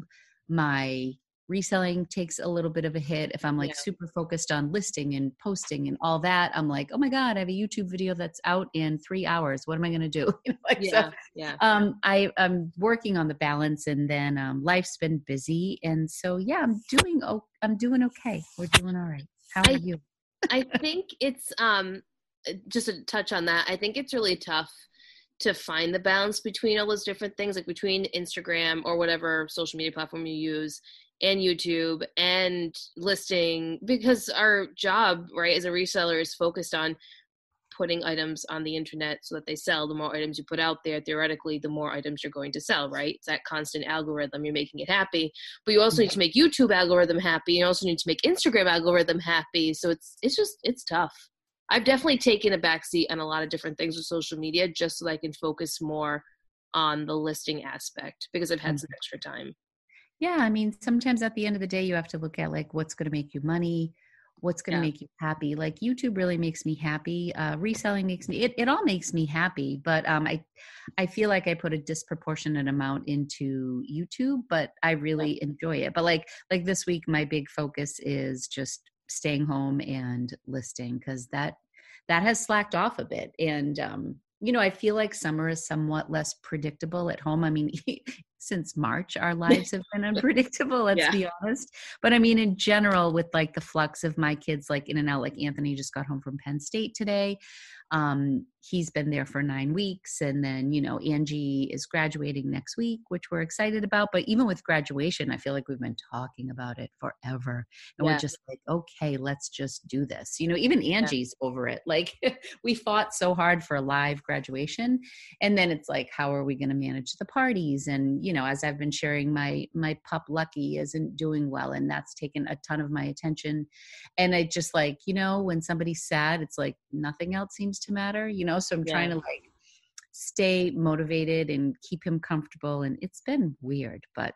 my reselling takes a little bit of a hit. If I'm like yeah. super focused on listing and posting and all that, I'm like, oh my God, I have a YouTube video that's out in three hours. What am I going to do? You know, like, yeah, so, yeah. Um, I, I'm working on the balance, and then um, life's been busy. And so, yeah, I'm doing, oh, I'm doing okay. We're doing all right. How are I, you? I think it's, um, just to touch on that, I think it's really tough to find the balance between all those different things, like between Instagram or whatever social media platform you use and YouTube and listing, because our job, right, as a reseller is focused on putting items on the internet so that they sell. The more items you put out there, theoretically, the more items you're going to sell, right? It's that constant algorithm. You're making it happy, but you also need to make YouTube algorithm happy. You also need to make Instagram algorithm happy. So it's, it's just, it's tough. I've definitely taken a backseat on a lot of different things with social media just so that I can focus more on the listing aspect because I've had some extra time. Yeah, I mean, sometimes at the end of the day, you have to look at like what's going to make you money, what's going to Yeah. make you happy. Like YouTube really makes me happy. Uh, reselling makes me, it, it all makes me happy. But um, I, I feel like I put a disproportionate amount into YouTube, but I really enjoy it. But like, like this week, my big focus is just staying home and listing, because that, that has slacked off a bit. And, um, you know, I feel like summer is somewhat less predictable at home. I mean, since March, our lives have been unpredictable, let's Yeah. be honest. But I mean, in general, with like the flux of my kids, like in and out, like Anthony just got home from Penn State today. Um, he's been there for nine weeks. And then, you know, Angie is graduating next week, which we're excited about. But even with graduation, I feel like we've been talking about it forever. And Yeah. we're just like, okay, let's just do this. You know, even Angie's yeah. over it. Like we fought so hard for a live graduation. And then it's like, how are we going to manage the parties? And, you know, as I've been sharing, my, my pup Lucky isn't doing well. And that's taken a ton of my attention. And I just like, you know, when somebody's sad, it's like nothing else seems to matter, you know? So I'm Yeah. trying to like stay motivated and keep him comfortable. And it's been weird, but,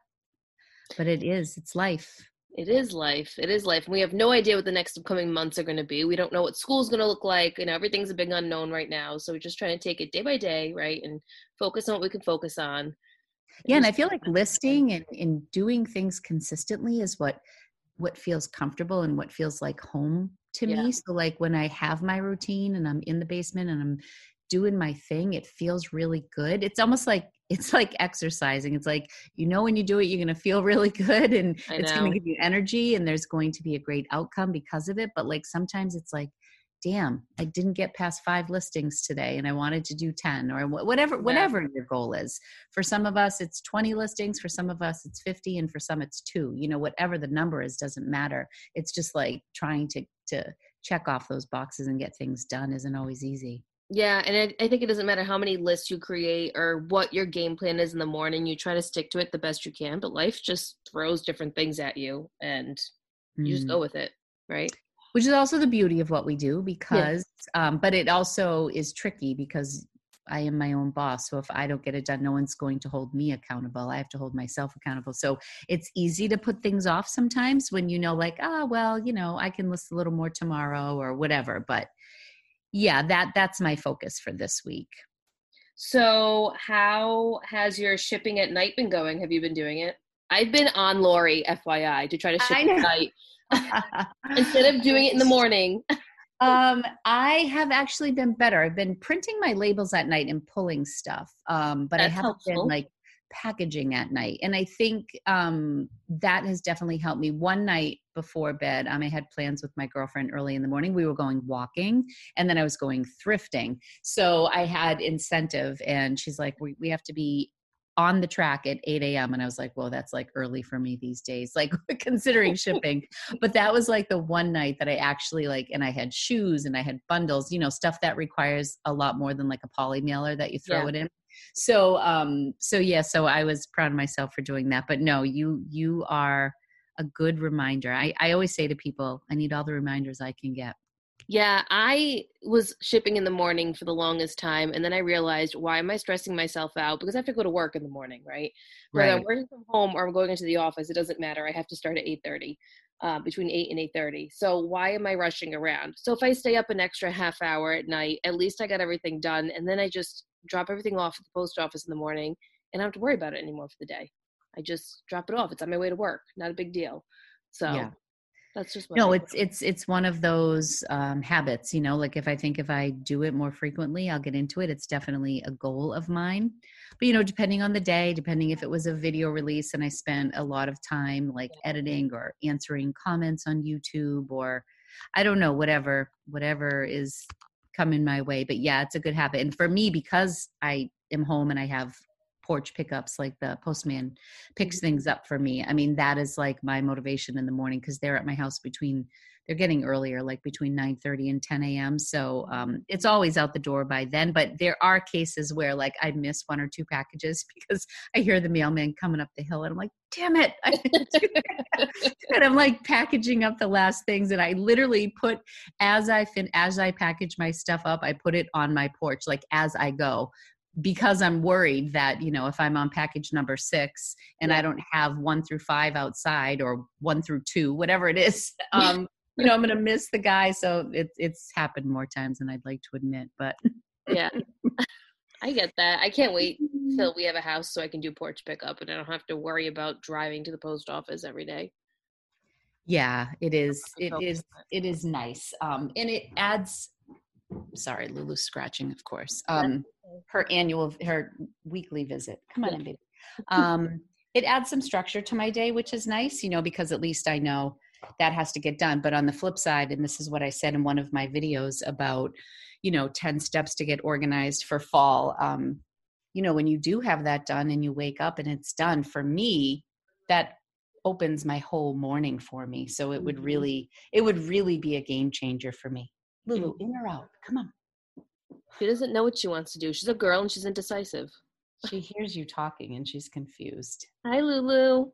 but it is, it's life. It is life. It is life. We have no idea what the next upcoming months are going to be. We don't know what school's going to look like. You know, everything's a big unknown right now. So we're just trying to take it day by day, right? And focus on what we can focus on. Yeah. And I feel like listing and, and doing things consistently is what, what feels comfortable and what feels like home to Yeah. me. So like when I have my routine and I'm in the basement and I'm doing my thing, it feels really good. It's almost like, it's like exercising. It's like, you know, when you do it, you're going to feel really good and I it's know. going to give you energy and there's going to be a great outcome because of it. But like, sometimes it's like, damn, I didn't get past five listings today and I wanted to do ten or wh- whatever, Yeah. whatever your goal is. For some of us, it's twenty listings. For some of us, it's fifty. And for some, it's two, you know, whatever the number is, doesn't matter. It's just like trying to, to check off those boxes and get things done isn't always easy. Yeah, and I, I think it doesn't matter how many lists you create or what your game plan is in the morning. You try to stick to it the best you can, but life just throws different things at you, and you just Mm. go with it, right? Which is also the beauty of what we do because, yeah. um, but it also is tricky because I am my own boss. So if I don't get it done, no one's going to hold me accountable. I have to hold myself accountable. So it's easy to put things off sometimes when you know, like, ah, oh, well, you know, I can list a little more tomorrow or whatever. But yeah, that that's my focus for this week. So how has your shipping at night been going? Have you been doing it? I've been on Lori, F Y I, to try to ship at night instead of doing it in the morning. um, I have actually been better. I've been printing my labels at night and pulling stuff, um, but That's I haven't helpful. been like packaging at night. And I think um, that has definitely helped me. One night before bed, um, I had plans with my girlfriend early in the morning. We were going walking and then I was going thrifting. So I had incentive and she's like, we, we have to be on the track at eight a.m. And I was like, well, that's like early for me these days, like considering shipping. But that was like the one night that I actually like, and I had shoes and I had bundles, you know, stuff that requires a lot more than like a poly mailer that you throw Yeah. it in. So, um, so yeah, so I was proud of myself for doing that, but no, you, you are a good reminder. I, I always say to people, I need all the reminders I can get. Yeah, I was shipping in the morning for the longest time, and then I realized, why am I stressing myself out? Because I have to go to work in the morning, right? Whether Right. I'm working from home or I'm going into the office, it doesn't matter. I have to start at eight thirty, uh, between eight and eight thirty. So why am I rushing around? So if I stay up an extra half hour at night, at least I got everything done, and then I just drop everything off at the post office in the morning, and I don't have to worry about it anymore for the day. I just drop it off. It's on my way to work. Not a big deal. So Yeah. that's just what No, I it's it's it's one of those um, habits, you know, like if I think if I do it more frequently, I'll get into it. It's definitely a goal of mine. But, you know, depending on the day, depending if it was a video release and I spent a lot of time like editing or answering comments on YouTube or I don't know, whatever, whatever is coming my way. But yeah, it's a good habit. And for me, because I am home and I have porch pickups, like the postman picks things up for me. I mean, that is like my motivation in the morning because they're at my house between, they're getting earlier, like between nine thirty and ten a.m. So um, it's always out the door by then. But there are cases where like I miss one or two packages because I hear the mailman coming up the hill and I'm like, damn it. I didn't do that. And I'm like packaging up the last things. And I literally put, as I fin, as I package my stuff up, I put it on my porch, like as I go. Because I'm worried that, you know, if I'm on package number six and Yeah. I don't have one through five outside or one through two, whatever it is, um, you know, I'm going to miss the guy. So it, it's happened more times than I'd like to admit, but Yeah, I get that. I can't wait till we have a house so I can do porch pickup and I don't have to worry about driving to the post office every day. yeah, it is. It focus is. It is nice. Um, and it adds, sorry, Lulu's scratching, of course. Um, her annual, her weekly visit. Come on in, baby. Um, it adds some structure to my day, which is nice, you know, because at least I know that has to get done. But on the flip side, and this is what I said in one of my videos about, you know, ten steps to get organized for fall. Um, you know, when you do have that done and you wake up and it's done, for me, that opens my whole morning for me. So it would Mhm. really, it would really be a game changer for me. Lulu, in or out? Come on. She doesn't know what she wants to do. She's a girl and she's indecisive. She hears you talking and she's confused. Hi, Lulu.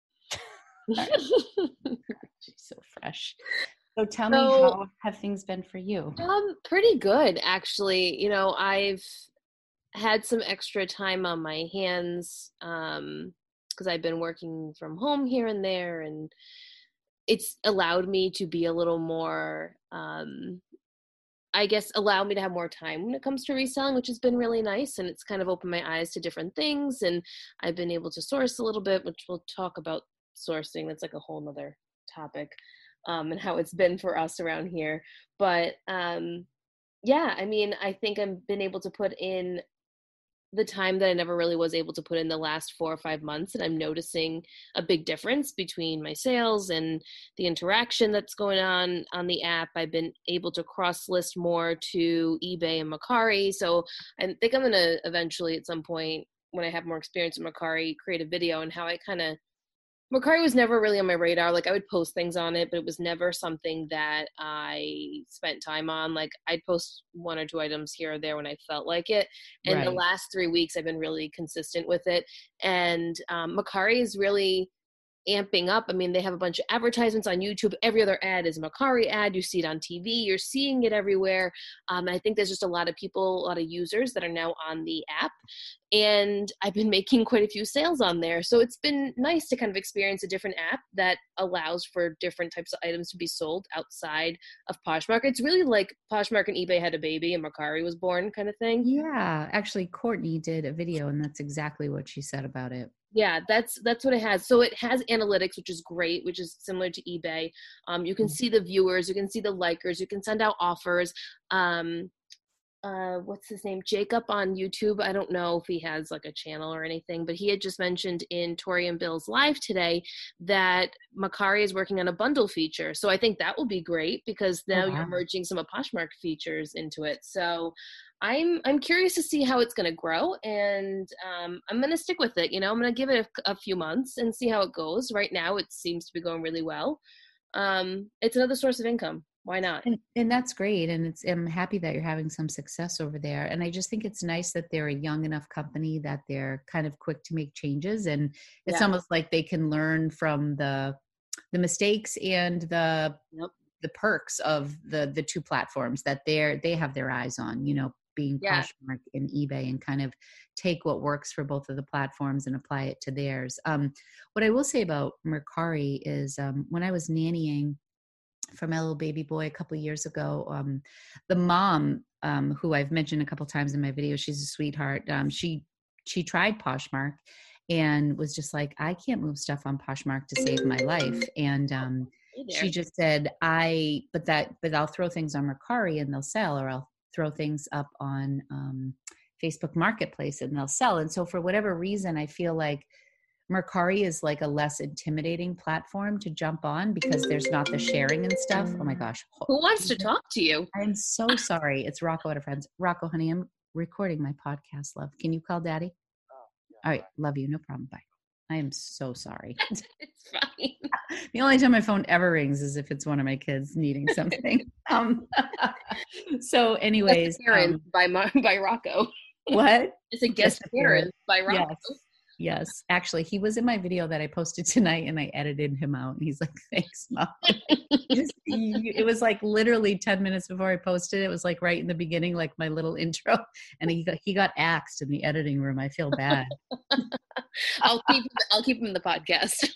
She's so fresh. So tell me, So- how have things been for you? Um, pretty good, actually. You know, I've had some extra time on my hands um, because I've been working from home here and there, and it's allowed me to be a little more, um, I guess, allow me to have more time when it comes to reselling, which has been really nice. And it's kind of opened my eyes to different things. And I've been able to source a little bit, which we'll talk about sourcing. That's like a whole nother topic, um, and how it's been for us around here. But um, yeah, I mean, I think I've been able to put in the time that I never really was able to put in the last four or five months. And I'm noticing a big difference between my sales and the interaction that's going on on the app. I've been able to cross list more to eBay and Mercari. So I think I'm going to eventually at some point, when I have more experience in Mercari, create a video on how I kind of, Mercari was never really on my radar. Like I would post things on it, but it was never something that I spent time on. Like I'd post one or two items here or there when I felt like it. And right. the last three weeks I've been really consistent with it. And um, Mercari is really amping up. I mean, they have a bunch of advertisements on YouTube. Every other ad is a Mercari ad. You see it on T V. You're seeing it everywhere. Um, I think there's just a lot of people, a lot of users that are now on the app. And I've been making quite a few sales on there. So it's been nice to kind of experience a different app that allows for different types of items to be sold outside of Poshmark. It's really like Poshmark and eBay had a baby and Mercari was born kind of thing. Yeah, actually Courtney did a video and that's exactly what she said about it. Yeah, that's that's what it has. So it has analytics, which is great, which is similar to eBay. Um, you can see the viewers, you can see the likers, you can send out offers. Um, uh, what's his name? Jacob on YouTube. I don't know if he has like a channel or anything, but he had just mentioned in Tori and Bill's live today that Mercari is working on a bundle feature. So I think that will be great because now oh, wow. you're merging some of Poshmark features into it. So I'm I'm curious to see how it's going to grow, and um, I'm going to stick with it. You know, I'm going to give it a, a few months and see how it goes. Right now, it seems to be going really well. Um, it's another source of income. Why not? And, and that's great. And it's, I'm happy that you're having some success over there. And I just think it's nice that they're a young enough company that they're kind of quick to make changes. And it's yeah. almost like they can learn from the the mistakes and the yep. the perks of the the two platforms that they're they have their eyes on, you know, being yeah. Poshmark and eBay, and kind of take what works for both of the platforms and apply it to theirs. Um, what I will say about Mercari is um, when I was nannying for my little baby boy a couple of years ago, um, the mom, um, who I've mentioned a couple of times in my video, she's a sweetheart. Um, she, she tried Poshmark and was just like, I can't move stuff on Poshmark to save my life. And, um, she just said, I, but that, but I'll throw things on Mercari and they'll sell, or I'll throw things up on, um, Facebook Marketplace and they'll sell. And so for whatever reason, I feel like Mercari is like a less intimidating platform to jump on because there's not the sharing and stuff. Oh my gosh. Who wants to talk to you? I'm so sorry. It's Rocco at a friend's. Rocco, honey, I'm recording my podcast, love. Can you call daddy? Oh, yeah. All right. Love you. No problem. Bye. I am so sorry. It's fine. The only time my phone ever rings is if it's one of my kids needing something. um, so anyways. Um, by, Mar- by Rocco. What? It's a guest appearance by Rocco. Yes. Yes. Actually, he was in my video that I posted tonight and I edited him out. And he's like, thanks, Mom. Just, it was like literally ten minutes before I posted it. It was like right in the beginning, like my little intro. And he got, he got axed in the editing room. I feel bad. I'll keep I'll keep him in the podcast.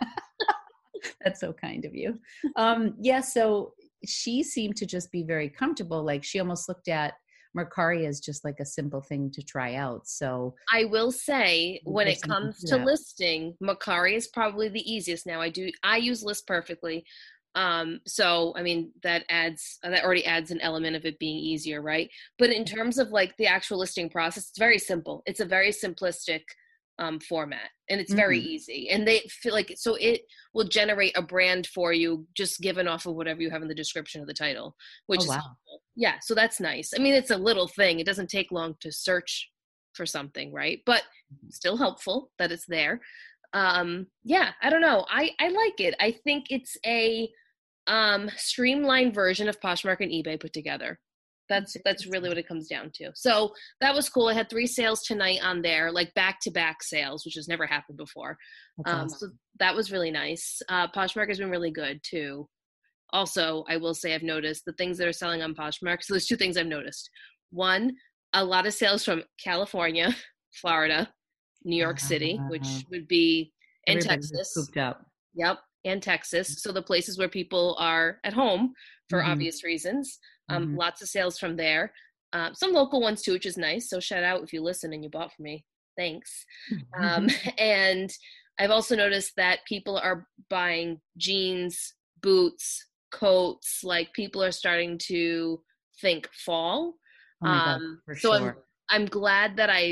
That's so kind of you. Um, yeah. So she seemed to just be very comfortable. Like she almost looked at Mercari is just like a simple thing to try out. So I will say when it comes to listing, Mercari is probably the easiest. Now I do, I use List Perfectly. Um, so, I mean, that adds, that already adds an element of it being easier, right? But in terms of like the actual listing process, it's very simple. It's a very simplistic um, format and it's very mm-hmm. easy. And they feel like, so it will generate a brand for you just given off of whatever you have in the description of the title, which oh, is wow. helpful. Yeah. So that's nice. I mean, it's a little thing. It doesn't take long to search for something, right? But still helpful that it's there. Um, yeah, I don't know. I, I like it. I think it's a um, streamlined version of Poshmark and eBay put together. That's that's really what it comes down to. So that was cool. I had three sales tonight on there, like back-to-back sales, which has never happened before. Um, awesome. So that was really nice. Uh, Poshmark has been really good too. Also, I will say I've noticed the things that are selling on Poshmark. So there's two things I've noticed. One, a lot of sales from California, Florida, New York City, which would be in Everybody's Texas. Scooped up. Yep, and Texas. So the places where people are at home for mm-hmm. obvious reasons. Um, mm-hmm. Lots of sales from there. Um, some local ones too, which is nice. So shout out if you listen and you bought from me. Thanks. Mm-hmm. Um, and I've also noticed that people are buying jeans, boots, coats. Like people are starting to think fall. Oh my God, for so sure. I'm I'm glad that I've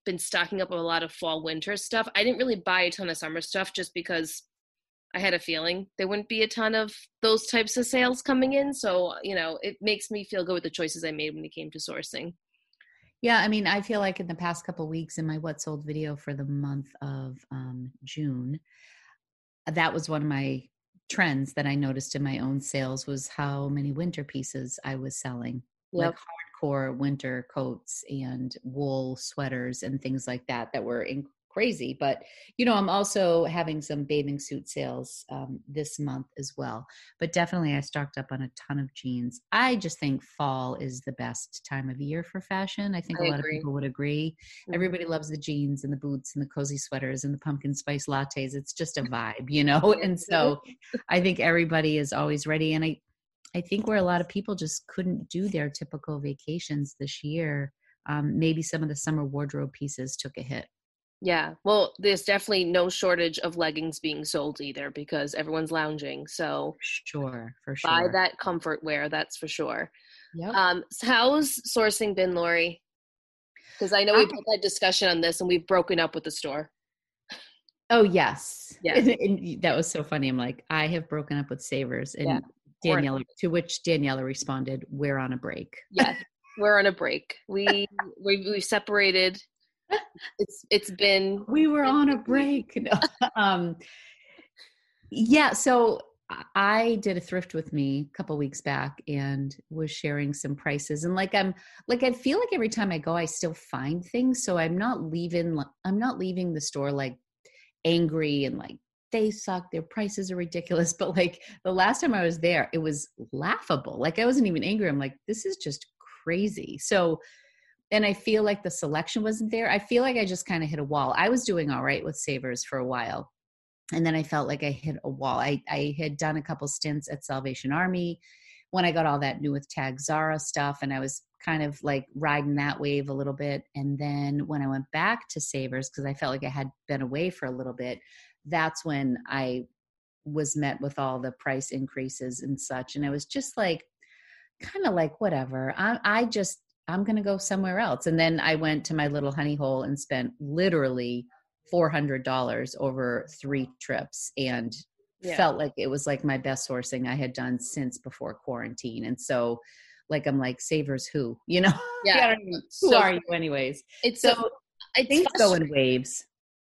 been stocking up on a lot of fall winter stuff. I didn't really buy a ton of summer stuff just because I had a feeling there wouldn't be a ton of those types of sales coming in. So, you know, it makes me feel good with the choices I made when it came to sourcing. Yeah, I mean, I feel like in the past couple of weeks in my What Sold video for the month of um, June, that was one of my trends that I noticed in my own sales was how many winter pieces I was selling, Yep. like hardcore winter coats and wool sweaters and things like that that were in- crazy. But, you know, I'm also having some bathing suit sales um, this month as well. But definitely I stocked up on a ton of jeans. I just think fall is the best time of year for fashion. I think I a lot agree. of people would agree. Mhm. Everybody loves the jeans and the boots and the cozy sweaters and the pumpkin spice lattes. It's just a vibe, you know? And so I think everybody is always ready. And I, I think where a lot of people just couldn't do their typical vacations this year, um, maybe some of the summer wardrobe pieces took a hit. Yeah, well, there's definitely no shortage of leggings being sold either because everyone's lounging. So Sure, for sure. buy that comfort wear, that's for sure. Yep. Um, so how's sourcing been, Lori? Because I know we've had discussion on this and we've broken up with the store. Oh, yes. Yeah. And, and that was so funny. I'm like, I have broken up with Savers. And Yeah. Daniela, to which Daniela responded, we're on a break. Yes, we're on a break. We we we separated. It's it's been we were on a break. No. um, yeah. So I did a thrift with me a couple weeks back and was sharing some prices. And like I'm like I feel like every time I go, I still find things. So I'm not leaving. I'm not leaving the store like angry and like they suck. Their prices are ridiculous. But like the last time I was there, it was laughable. Like I wasn't even angry. I'm like, this is just crazy. So. And I feel like the selection wasn't there. I feel like I just kind of hit a wall. I was doing all right with Savers for a while. And then I felt like I hit a wall. I, I had done a couple stints at Salvation Army when I got all that new with Tag Zara stuff. And I was kind of like riding that wave a little bit. And then when I went back to Savers, because I felt like I had been away for a little bit, that's when I was met with all the price increases and such. And I was just like, kind of like, whatever. I, I just, I'm going to go somewhere else. And then I went to my little honey hole and spent literally four hundred dollars over three trips and yeah. felt like it was like my best sourcing I had done since before quarantine. And so like, I'm like, Savers who, you know, yeah. I don't even, who so, are you anyways? It's so so, it's things go in waves.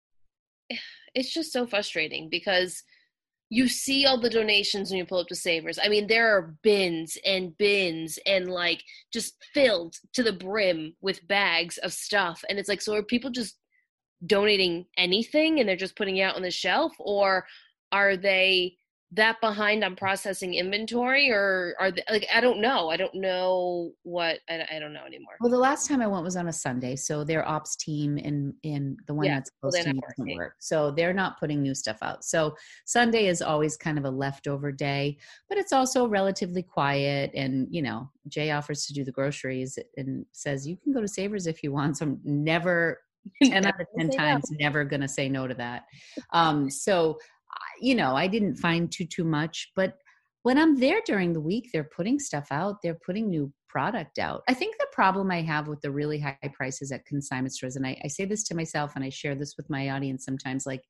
It's just so frustrating because you see all the donations when you pull up to Savers. I mean, there are bins and bins and like just filled to the brim with bags of stuff. And it's like, so are people just donating anything and they're just putting it out on the shelf? Or are they that behind on processing inventory? Or are they like, I don't know. I don't know what, I, I don't know anymore. Well, the last time I went was on a Sunday. So their ops team in, in the one yeah, that's close well, to me doesn't work. So they're not putting new stuff out. So Sunday is always kind of a leftover day, but it's also relatively quiet. And, you know, Jay offers to do the groceries and says, you can go to Savers if you want. So I'm never, ten out of ten times, no. never going to say no to that. Um, so, you know, I didn't find too, too much, but when I'm there during the week, they're putting stuff out. They're putting new product out. I think the problem I have with the really high prices at consignment stores, and I, I say this to myself and I share this with my audience sometimes, like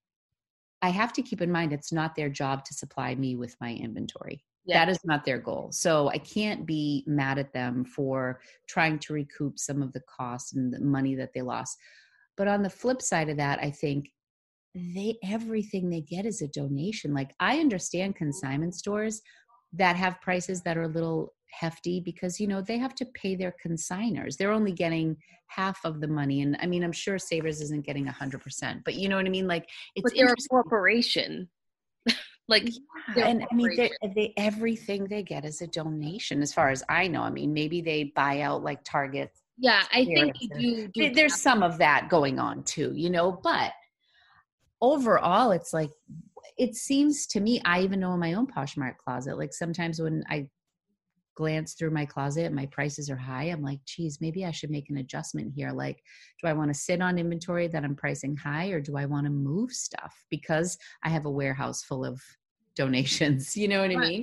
I have to keep in mind, it's not their job to supply me with my inventory. Yeah. That is not their goal. So I can't be mad at them for trying to recoup some of the costs and the money that they lost. But on the flip side of that, I think they everything they get is a donation. Like I understand consignment stores that have prices that are a little hefty because, you know, they have to pay their consigners. They're only getting half of the money. And I mean, I'm sure Savers isn't getting a hundred percent, but you know what I mean? Like it's but they're a corporation. Like, yeah, and I mean, they, they, everything they get is a donation as far as I know. I mean, maybe they buy out like Target. Yeah. I think you do, do there's some of that going on too, you know, but overall, it's like, it seems to me, I even know in my own Poshmark closet, like sometimes when I glance through my closet and my prices are high, I'm like, geez, maybe I should make an adjustment here. Like, do I want to sit on inventory that I'm pricing high or do I want to move stuff because I have a warehouse full of donations? You know what I mean?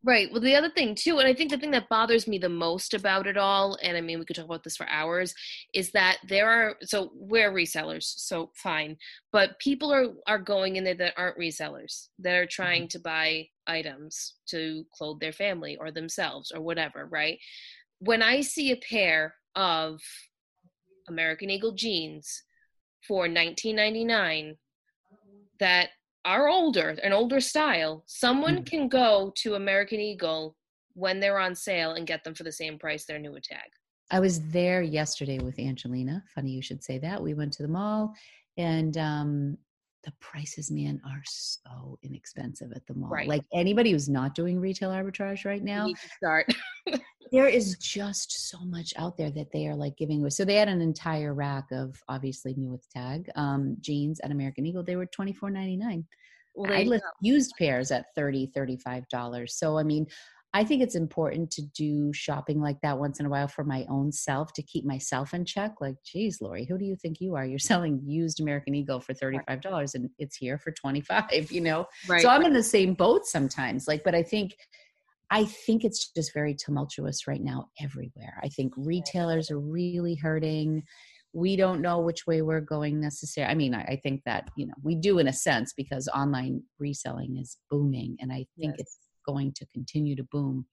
Right. Well, the other thing too, and I think the thing that bothers me the most about it all, and I mean, we could talk about this for hours, is that there are, so we're resellers, so fine, but people are, are going in there that aren't resellers, that are trying to buy items to clothe their family or themselves or whatever, right? When I see a pair of American Eagle jeans for nineteen ninety-nine that are older, an older style, someone Mm. can go to American Eagle when they're on sale and get them for the same price they're new at tag. I was there yesterday with Angelina. Funny you should say that. We went to the mall, and um, the prices, man, are so inexpensive at the mall. Right. Like anybody who's not doing retail arbitrage right You now, need to start. there is just so much out there that they are like giving away. So they had an entire rack of obviously new with tag um, jeans at American Eagle. They were twenty-four ninety-nine. Well, there I you list go. used pairs at thirty, thirty-five dollars. So, I mean, I think it's important to do shopping like that once in a while for my own self to keep myself in check. Like, geez, Lori, who do you think you are? You're selling used American Eagle for thirty-five dollars and it's here for twenty-five, you know? Right. So I'm in the same boat sometimes. Like, but I think, I think it's just very tumultuous right now everywhere. I think retailers are really hurting. We don't know which way we're going necessarily. I mean, I, I think that, you know, we do in a sense because online reselling is booming and I think Yes. it's going to continue to boom.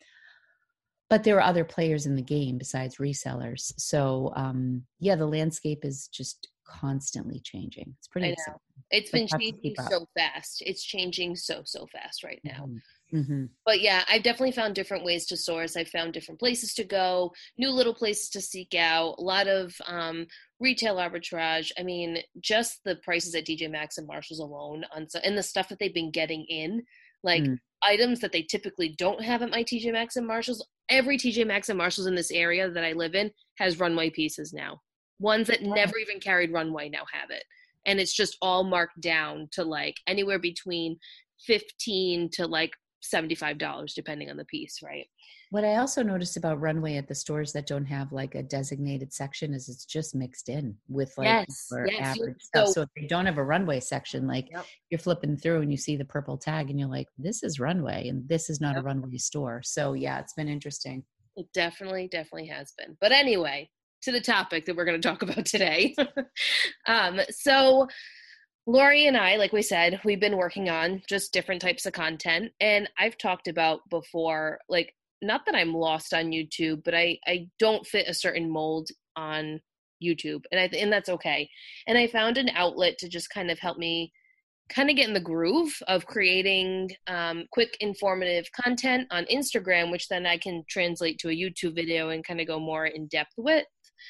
But there are other players in the game besides resellers. So um, yeah, the landscape is just constantly changing. It's pretty I know. exciting. It's But been tough to changing keep up. so fast. It's changing so, so fast right now. Mm-hmm. Mm-hmm. But yeah, I've definitely found different ways to source. I found different places to go, new little places to seek out, a lot of um, retail arbitrage. I mean, just the prices at T J Maxx and Marshalls alone on so, and the stuff that they've been getting in, like Mm. items that they typically don't have at my T J Maxx and Marshalls. Every T J Maxx and Marshalls in this area that I live in has runway pieces now. Ones that never even carried runway now have it. And it's just all marked down to like anywhere between fifteen to like seventy-five dollars depending on the piece, right? What I also noticed about runway at the stores that don't have like a designated section is it's just mixed in with like Yes, your yes. average So- stuff. So if they don't have a runway section, like Yep. you're flipping through and you see the purple tag and you're like, this is runway and this is not Yep. a runway store. So yeah, it's been interesting. It definitely, definitely has been. But anyway, to the topic that we're going to talk about today. um, so Lori and I, like we said, we've been working on just different types of content. And I've talked about before, like, not that I'm lost on YouTube, but I, I don't fit a certain mold on YouTube. And I and that's okay. And I found an outlet to just kind of help me kind of get in the groove of creating um, quick, informative content on Instagram, which then I can translate to a YouTube video and kind of go more in depth with.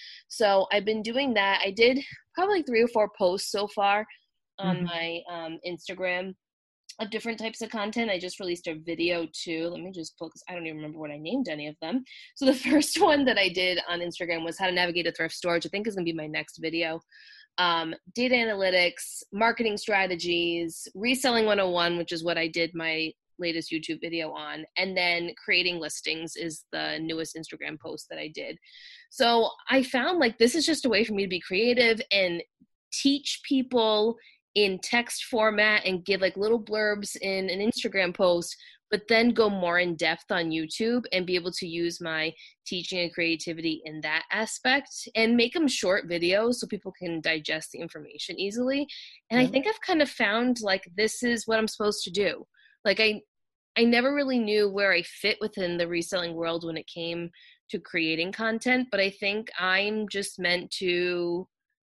So I've been doing that. I did probably three or four posts so far on Mhm. my um, Instagram of different types of content. I just released a video too. Let me just pull, because I don't even remember what I named any of them. So the first one that I did on Instagram was how to navigate a thrift store, which I think is going to be my next video. Um, data analytics, marketing strategies, reselling one oh one, which is what I did my latest YouTube video on, and then creating listings is the newest Instagram post that I did. So I found like this is just a way for me to be creative and teach people in text format and give like little blurbs in an Instagram post, but then go more in depth on YouTube and be able to use my teaching and creativity in that aspect and make them short videos so people can digest the information easily. And I Yeah. think I've kind of found like this is what I'm supposed to do. Like I I never really knew where I fit within the reselling world when it came to creating content, but I think I'm just meant to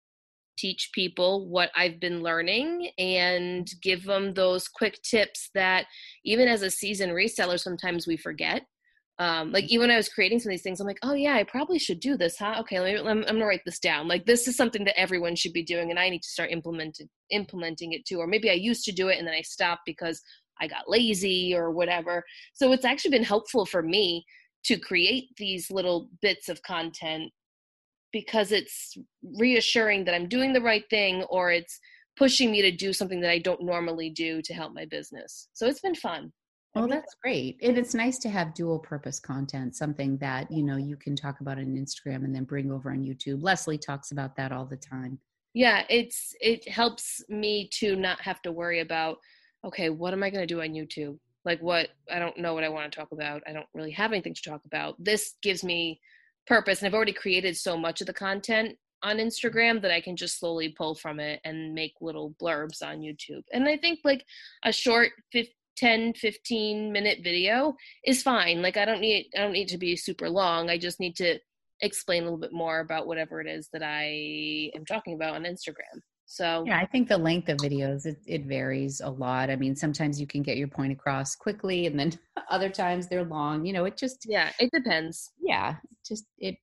teach people what I've been learning and give them those quick tips that even as a seasoned reseller, sometimes we forget. Um, like even when I was creating some of these things, I'm like, oh yeah, I probably should do this, huh? Okay, let me, I'm, I'm gonna write this down. Like this is something that everyone should be doing and I need to start implementing implementing it too. Or maybe I used to do it and then I stopped because I got lazy or whatever. So it's actually been helpful for me to create these little bits of content because it's reassuring that I'm doing the right thing or it's pushing me to do something that I don't normally do to help my business. So it's been fun. Oh, that's great. And it's nice to have dual purpose content, something that, you know, you can talk about on Instagram and then bring over on YouTube. Leslie talks about that all the time. Yeah, it's it helps me to not have to worry about, okay, what am I going to do on YouTube? Like what, I don't know what I want to talk about. I don't really have anything to talk about. This gives me purpose. And I've already created so much of the content on Instagram that I can just slowly pull from it and make little blurbs on YouTube. And I think like a short ten, fifteen minute video is fine. Like I don't need, I don't need to be super long. I just need to explain a little bit more about whatever it is that I am talking about on Instagram. So yeah, I think the length of videos, it, it varies a lot. I mean, sometimes you can get your point across quickly and then other times they're long, you know, it just, yeah, it depends. Yeah. Just, it,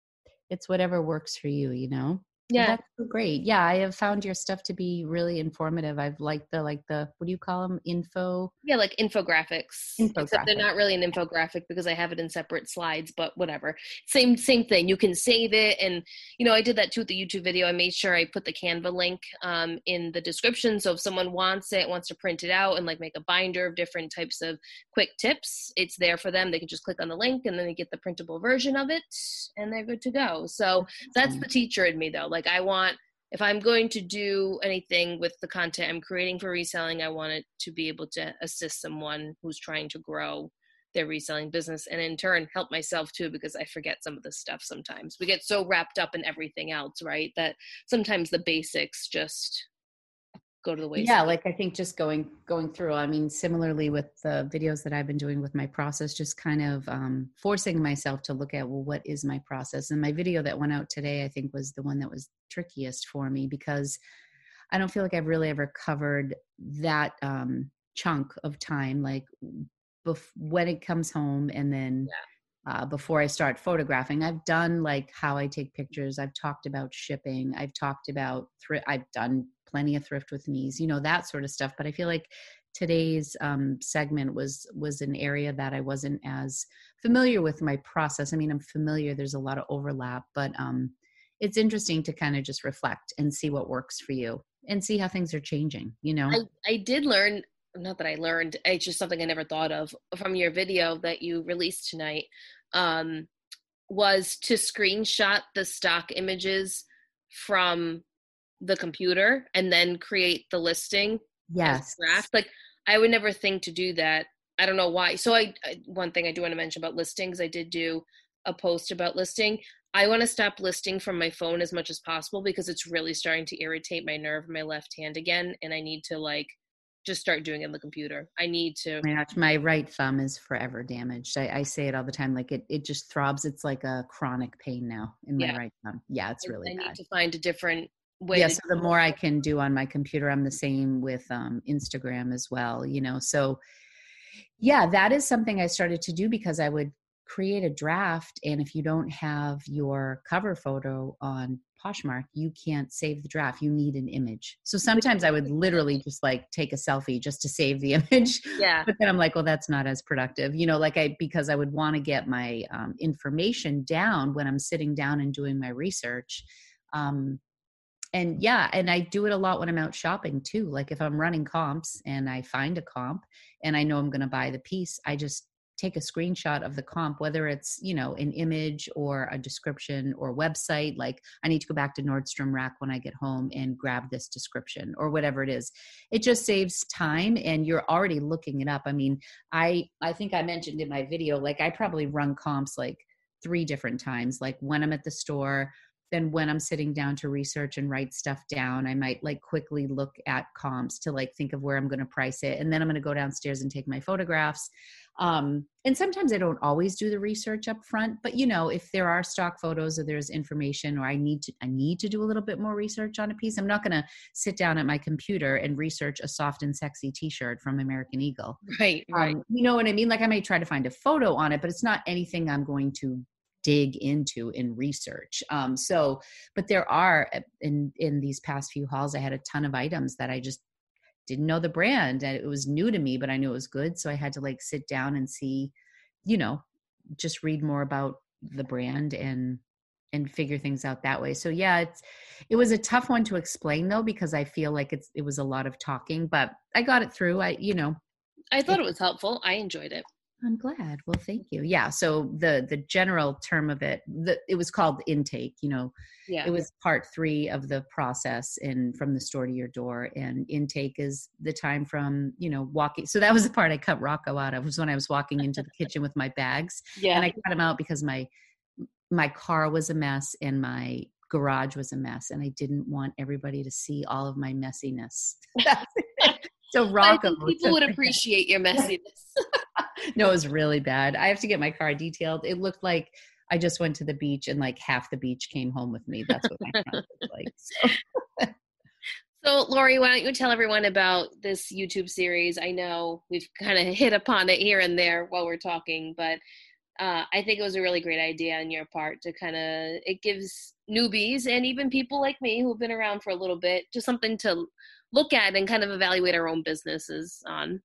it's whatever works for you, you know? Yeah. But that's so great. Yeah. I have found your stuff to be really informative. I've liked the, like the, what do you call them? Info. Yeah. Like infographics, infographic. Except they're not really an infographic because I have it in separate slides, but whatever. Same, same thing. You can save it. And, you know, I did that too with the YouTube video. I made sure I put the Canva link um, in the description. So if someone wants it, wants to print it out and like make a binder of different types of quick tips, it's there for them. They can just click on the link and then they get the printable version of it and they're good to go. So that's the teacher in me though. Like I want, if I'm going to do anything with the content I'm creating for reselling, I want it to be able to assist someone who's trying to grow their reselling business and in turn help myself too, because I forget some of this stuff sometimes. We get so wrapped up in everything else, right? That sometimes the basics just go to the wayside. Yeah, like I think just going going through, I mean, similarly with the videos that I've been doing with my process, just kind of um, forcing myself to look at, well, what is my process? And my video that went out today, I think was the one that was trickiest for me because I don't feel like I've really ever covered that um, chunk of time, like bef- when it comes home and then yeah. uh, before I start photographing. I've done like how I take pictures. I've talked about shipping. I've talked about, thr- I've done plenty of thrift with me's, you know, that sort of stuff. But I feel like today's um, segment was, was an area that I wasn't as familiar with my process. I mean, I'm familiar, there's a lot of overlap, but um, it's interesting to kind of just reflect and see what works for you and see how things are changing, you know? I, I did learn, not that I learned, it's just something I never thought of from your video that you released tonight, um, was to screenshot the stock images from the computer and then create the listing. Yes. Draft. Like I would never think to do that. I don't know why. So I, I, one thing I do want to mention about listings, I did do a post about listing. I want to stop listing from my phone as much as possible because it's really starting to irritate my nerve in my left hand again. And I need to like just start doing it on the computer. I need to. My, my right thumb is forever damaged. I, I say it all the time. Like it, it just throbs. It's like a chronic pain now in my yeah. right thumb. Yeah, it's really I, I bad. need to find a different way. Yeah, so the more I can do on my computer, I'm the same with um, Instagram as well, you know? So yeah, that is something I started to do because I would create a draft. And if you don't have your cover photo on Poshmark, you can't save the draft. You need an image. So sometimes I would literally just like take a selfie just to save the image. Yeah. But then I'm like, well, that's not as productive, you know, like I, because I would want to get my um, information down when I'm sitting down and doing my research. Um, And yeah, and I do it a lot when I'm out shopping too. Like if I'm running comps and I find a comp and I know I'm going to buy the piece, I just take a screenshot of the comp, whether it's, you know, an image or a description or website. Like I need to go back to Nordstrom Rack when I get home and grab this description or whatever it is. It just saves time and you're already looking it up. I mean, I, I think I mentioned in my video, like I probably run comps like three different times, like when I'm at the store, then when I'm sitting down to research and write stuff down, I might like quickly look at comps to like think of where I'm going to price it. And then I'm going to go downstairs and take my photographs. Um, and sometimes I don't always do the research up front, but you know, if there are stock photos or there's information or I need to, I need to do a little bit more research on a piece, I'm not going to sit down at my computer and research a soft and sexy t-shirt from American Eagle. Right. Right. Um, you know what I mean? Like I may try to find a photo on it, but it's not anything I'm going to dig into in research. Um, so, but there are in, in these past few hauls, I had a ton of items that I just didn't know the brand and it was new to me, but I knew it was good. So I had to like sit down and see, you know, just read more about the brand and, and figure things out that way. So yeah, it's, it was a tough one to explain though, because I feel like it's, it was a lot of talking, but I got it through. I, you know, I thought it, it was helpful. I enjoyed it. I'm glad. Well, thank you. Yeah. So the the general term of it, the, it was called intake. You know, Yeah. it was part three of the process in from the store to your door. And intake is the time from, you know, walking. So that was the part I cut Rocco out of, was when I was walking into the kitchen with my bags. Yeah. And I cut him out because my my car was a mess and my garage was a mess, and I didn't want everybody to see all of my messiness. So Rocco, I think people would appreciate your messiness. No, it was really bad. I have to get my car detailed. It looked like I just went to the beach and like half the beach came home with me. That's what my front looked like. So. So, Lori, why don't you tell everyone about this YouTube series? I know we've kind of hit upon it here and there while we're talking, but uh, I think it was a really great idea on your part to kind of, it gives newbies and even people like me who've been around for a little bit, just something to look at and kind of evaluate our own businesses on.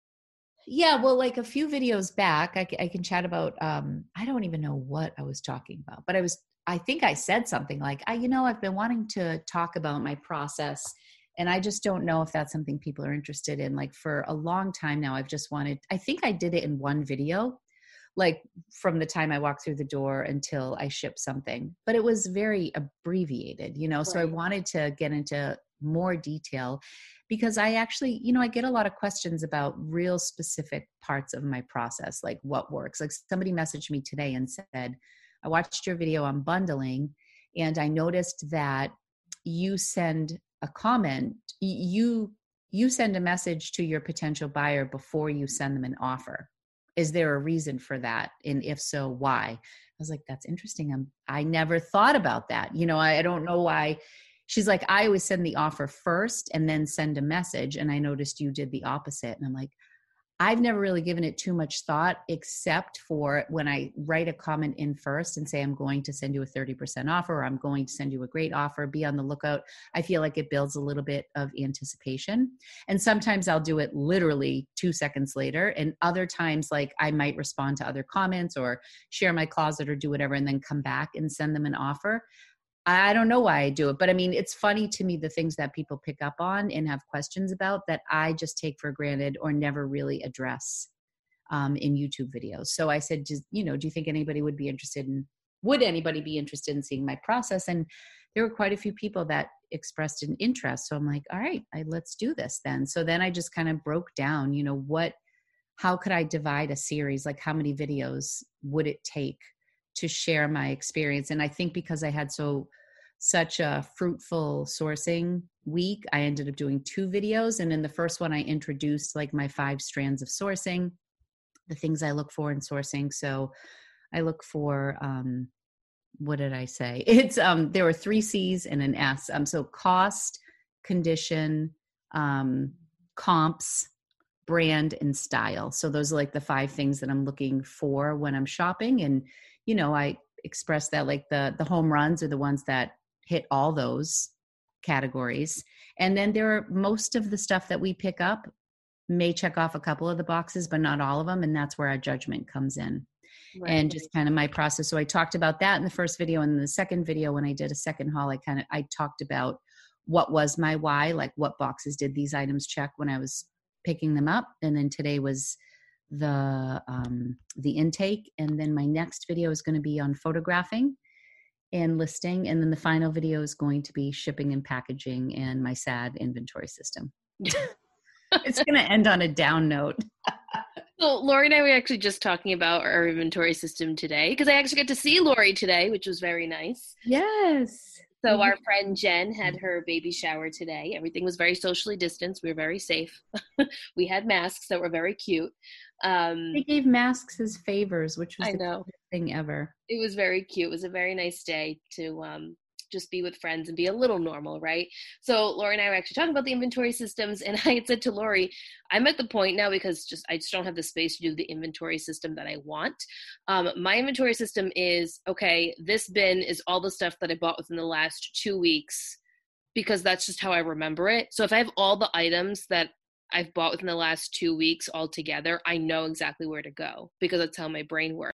Yeah, well, like a few videos back, I, I can chat about, um, I don't even know what I was talking about, but I was, I think I said something like, I, you know, I've been wanting to talk about my process, and I just don't know if that's something people are interested in. Like for a long time now, I've just wanted, I think I did it in one video, like from the time I walked through the door until I ship something, but it was very abbreviated, you know, so I Right. wanted to get into more detail, because I actually, you know, I get a lot of questions about real specific parts of my process, like what works. Like somebody messaged me today and said, I watched your video on bundling and I noticed that you send a comment, you, you send a message to your potential buyer before you send them an offer. Is there a reason for that? And if so, why? I was like, that's interesting. I'm, I never thought about that. You know, I, I don't know why. She's like, I always send the offer first and then send a message. And I noticed you did the opposite. And I'm like, I've never really given it too much thought, except for when I write a comment in first and say, I'm going to send you a thirty percent offer, or I'm going to send you a great offer, be on the lookout. I feel like it builds a little bit of anticipation. And sometimes I'll do it literally two seconds later. And other times, like I might respond to other comments or share my closet or do whatever, and then come back and send them an offer. I don't know why I do it, but I mean, it's funny to me, the things that people pick up on and have questions about that I just take for granted or never really address um, in YouTube videos. So I said, just, you know, do you think anybody would be interested in, would anybody be interested in seeing my process? And there were quite a few people that expressed an interest. So I'm like, all right, I, let's do this then. So then I just kind of broke down, you know, what, how could I divide a series? Like how many videos would it take to share my experience? And I think because I had so such a fruitful sourcing week, I ended up doing two videos. And in the first one, I introduced like my five strands of sourcing, the things I look for in sourcing. So I look for, um, what did I say? It's, um, there were three C's and an S. Um, so cost, condition, um, comps, brand, and style. So those are like the five things that I'm looking for when I'm shopping. And, you know, I express that like the, the home runs are the ones that hit all those categories. And then there are most of the stuff that we pick up may check off a couple of the boxes, but not all of them. And that's where our judgment comes in. Right. And just kind of my process. So I talked about that in the first video. And in the second video, when I did a second haul, I kind of, I talked about what was my why, like what boxes did these items check when I was picking them up. And then today was the, um, the intake. And then my next video is going to be on photographing and listing. And then the final video is going to be shipping and packaging and my sad inventory system. It's going to end on a down note. So Lori and I were actually just talking about our inventory system today, because I actually got to see Lori today, which was very nice. Yes. So mm-hmm. Our friend Jen had her baby shower today. Everything was very socially distanced. We were very safe. We had masks that were very cute. Um, they gave masks as favors, which was I the know. cutest thing ever. It was very cute. It was a very nice day to um, just be with friends and be a little normal, right? So Lori and I were actually talking about the inventory systems, and I had said to Lori, I'm at the point now, because just I just don't have the space to do the inventory system that I want. Um, my inventory system is, okay, this bin is all the stuff that I bought within the last two weeks, because that's just how I remember it. So if I have all the items that I've bought within the last two weeks all together, I know exactly where to go, because that's how my brain works.